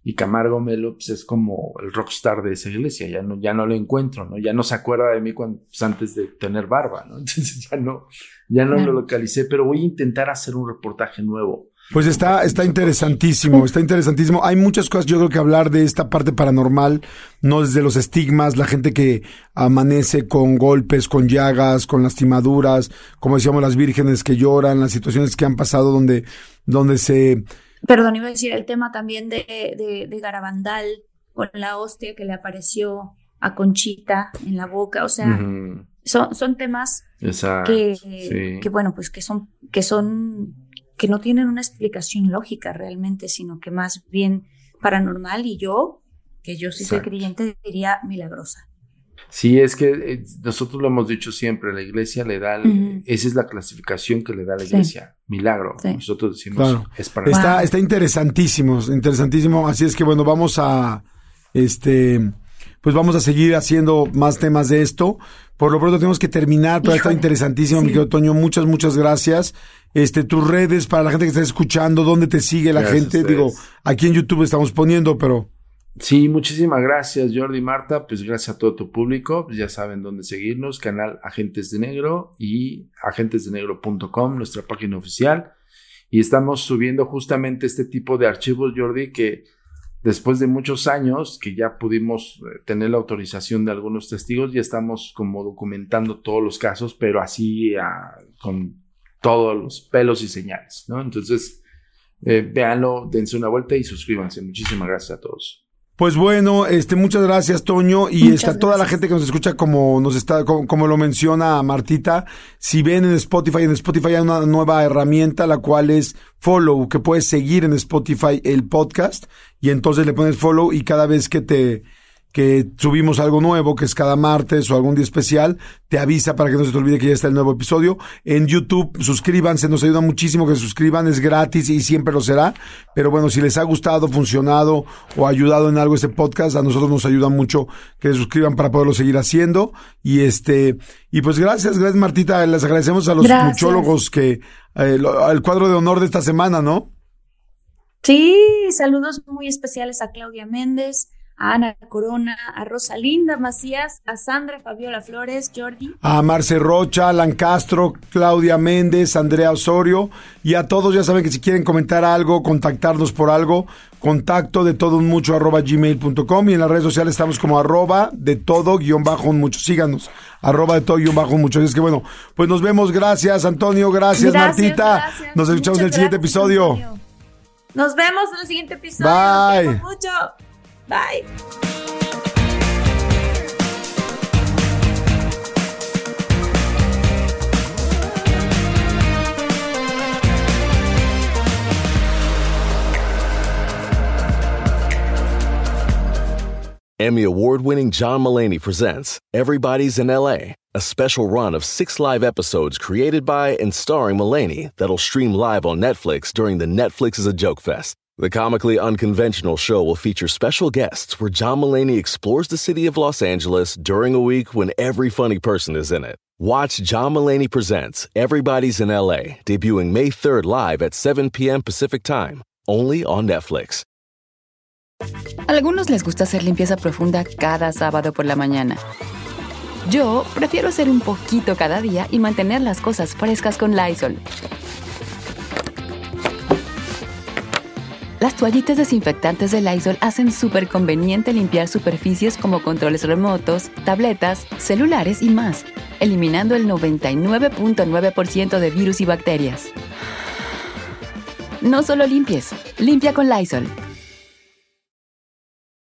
Y Camargo Melo pues, es como el rockstar de esa iglesia, ya no, ya no lo encuentro, ¿no? Ya no se acuerda de mí cuando, pues, antes de tener barba, ¿no? Entonces ya no, ya no lo localicé, pero voy a intentar hacer un reportaje nuevo. Pues está, está interesantísimo, está interesantísimo. Hay muchas cosas, yo creo que hablar de esta parte paranormal, no desde los estigmas, la gente que amanece con golpes, con llagas, con lastimaduras, como decíamos, las vírgenes que lloran, las situaciones que han pasado donde, donde se... Perdón, iba a decir el tema también de, de, de Garabandal, con la hostia que le apareció a Conchita en la boca, o sea, uh-huh. son, son temas Exacto, que, sí. que, bueno, pues que son, que son, que no tienen una explicación lógica realmente, sino que más bien paranormal, y yo, que yo sí Exacto. soy creyente, diría milagrosa. Sí, es que eh, nosotros lo hemos dicho siempre, la iglesia le da, uh-huh. esa es la clasificación que le da la iglesia, sí. milagro. Sí. Nosotros decimos, claro. es para está, está interesantísimo, interesantísimo. Así es que bueno, vamos a, este, pues vamos a seguir haciendo más temas de esto. Por lo pronto tenemos que terminar, pero está interesantísimo, sí. mi querido Toño. Muchas, muchas gracias. Este, tus redes para la gente que está escuchando, ¿dónde te sigue la gracias gente? Digo, aquí en YouTube estamos poniendo, pero... Sí, muchísimas gracias, Jordi y Marta. Pues gracias a todo tu público. Pues ya saben dónde seguirnos. Canal Agentes de Negro y agentes de negro punto com, nuestra página oficial. Y estamos subiendo justamente este tipo de archivos, Jordi, que después de muchos años que ya pudimos tener la autorización de algunos testigos, ya estamos como documentando todos los casos, pero así a, con todos los pelos y señales, ¿no? Entonces, eh, véanlo, dense una vuelta y suscríbanse. Muchísimas gracias a todos. Pues bueno, este, muchas gracias, Toño, y está gracias. Toda la gente que nos escucha, como nos está, como, como lo menciona Martita. Si ven en Spotify, en Spotify hay una nueva herramienta, la cual es follow, que puedes seguir en Spotify el podcast, y entonces le pones follow, y cada vez que te, que subimos algo nuevo, que es cada martes o algún día especial, te avisa para que no se te olvide que ya está el nuevo episodio. En YouTube, suscríbanse, nos ayuda muchísimo que se suscriban, es gratis y siempre lo será. Pero bueno, si les ha gustado, funcionado o ayudado en algo este podcast, a nosotros nos ayuda mucho que se suscriban para poderlo seguir haciendo. Y este, y pues gracias, gracias Martita, les agradecemos a los gracias. muchólogos que, eh, lo, el cuadro de honor de esta semana, ¿no? Sí, saludos muy especiales a Claudia Méndez, a Ana Corona, a Rosalinda Macías, a Sandra Fabiola Flores, Jordi. A Marce Rocha, Alan Castro, Claudia Méndez, Andrea Osorio, y a todos ya saben que si quieren comentar algo, contactarnos por algo, contacto de todo un mucho arroba gmail punto com, y en las redes sociales estamos como arroba de todo guión bajo un mucho. Síganos, arroba de todo guión bajo un mucho. Así es que bueno, pues nos vemos. Gracias, Antonio. Gracias, gracias Martita. Gracias. Nos escuchamos en el siguiente episodio. Antonio. Nos vemos en el siguiente episodio. Bye. Nos vemos mucho. Bye. Emmy award-winning John Mulaney presents Everybody's in L A, a special run of six live episodes created by and starring Mulaney that'll stream live on Netflix during the Netflix is a Joke Fest. The comically unconventional show will feature special guests where John Mulaney explores the city of Los Angeles during a week when every funny person is in it. Watch John Mulaney Presents Everybody's in L A, debuting May third live at seven p.m. Pacific Time, only on Netflix. A algunos les gusta hacer limpieza profunda cada sábado por la mañana. Yo prefiero hacer un poquito cada día y mantener las cosas frescas con Lysol. Las toallitas desinfectantes de Lysol hacen súper conveniente limpiar superficies como controles remotos, tabletas, celulares y más, eliminando el noventa y nueve punto nueve por ciento de virus y bacterias. No solo limpies, limpia con Lysol.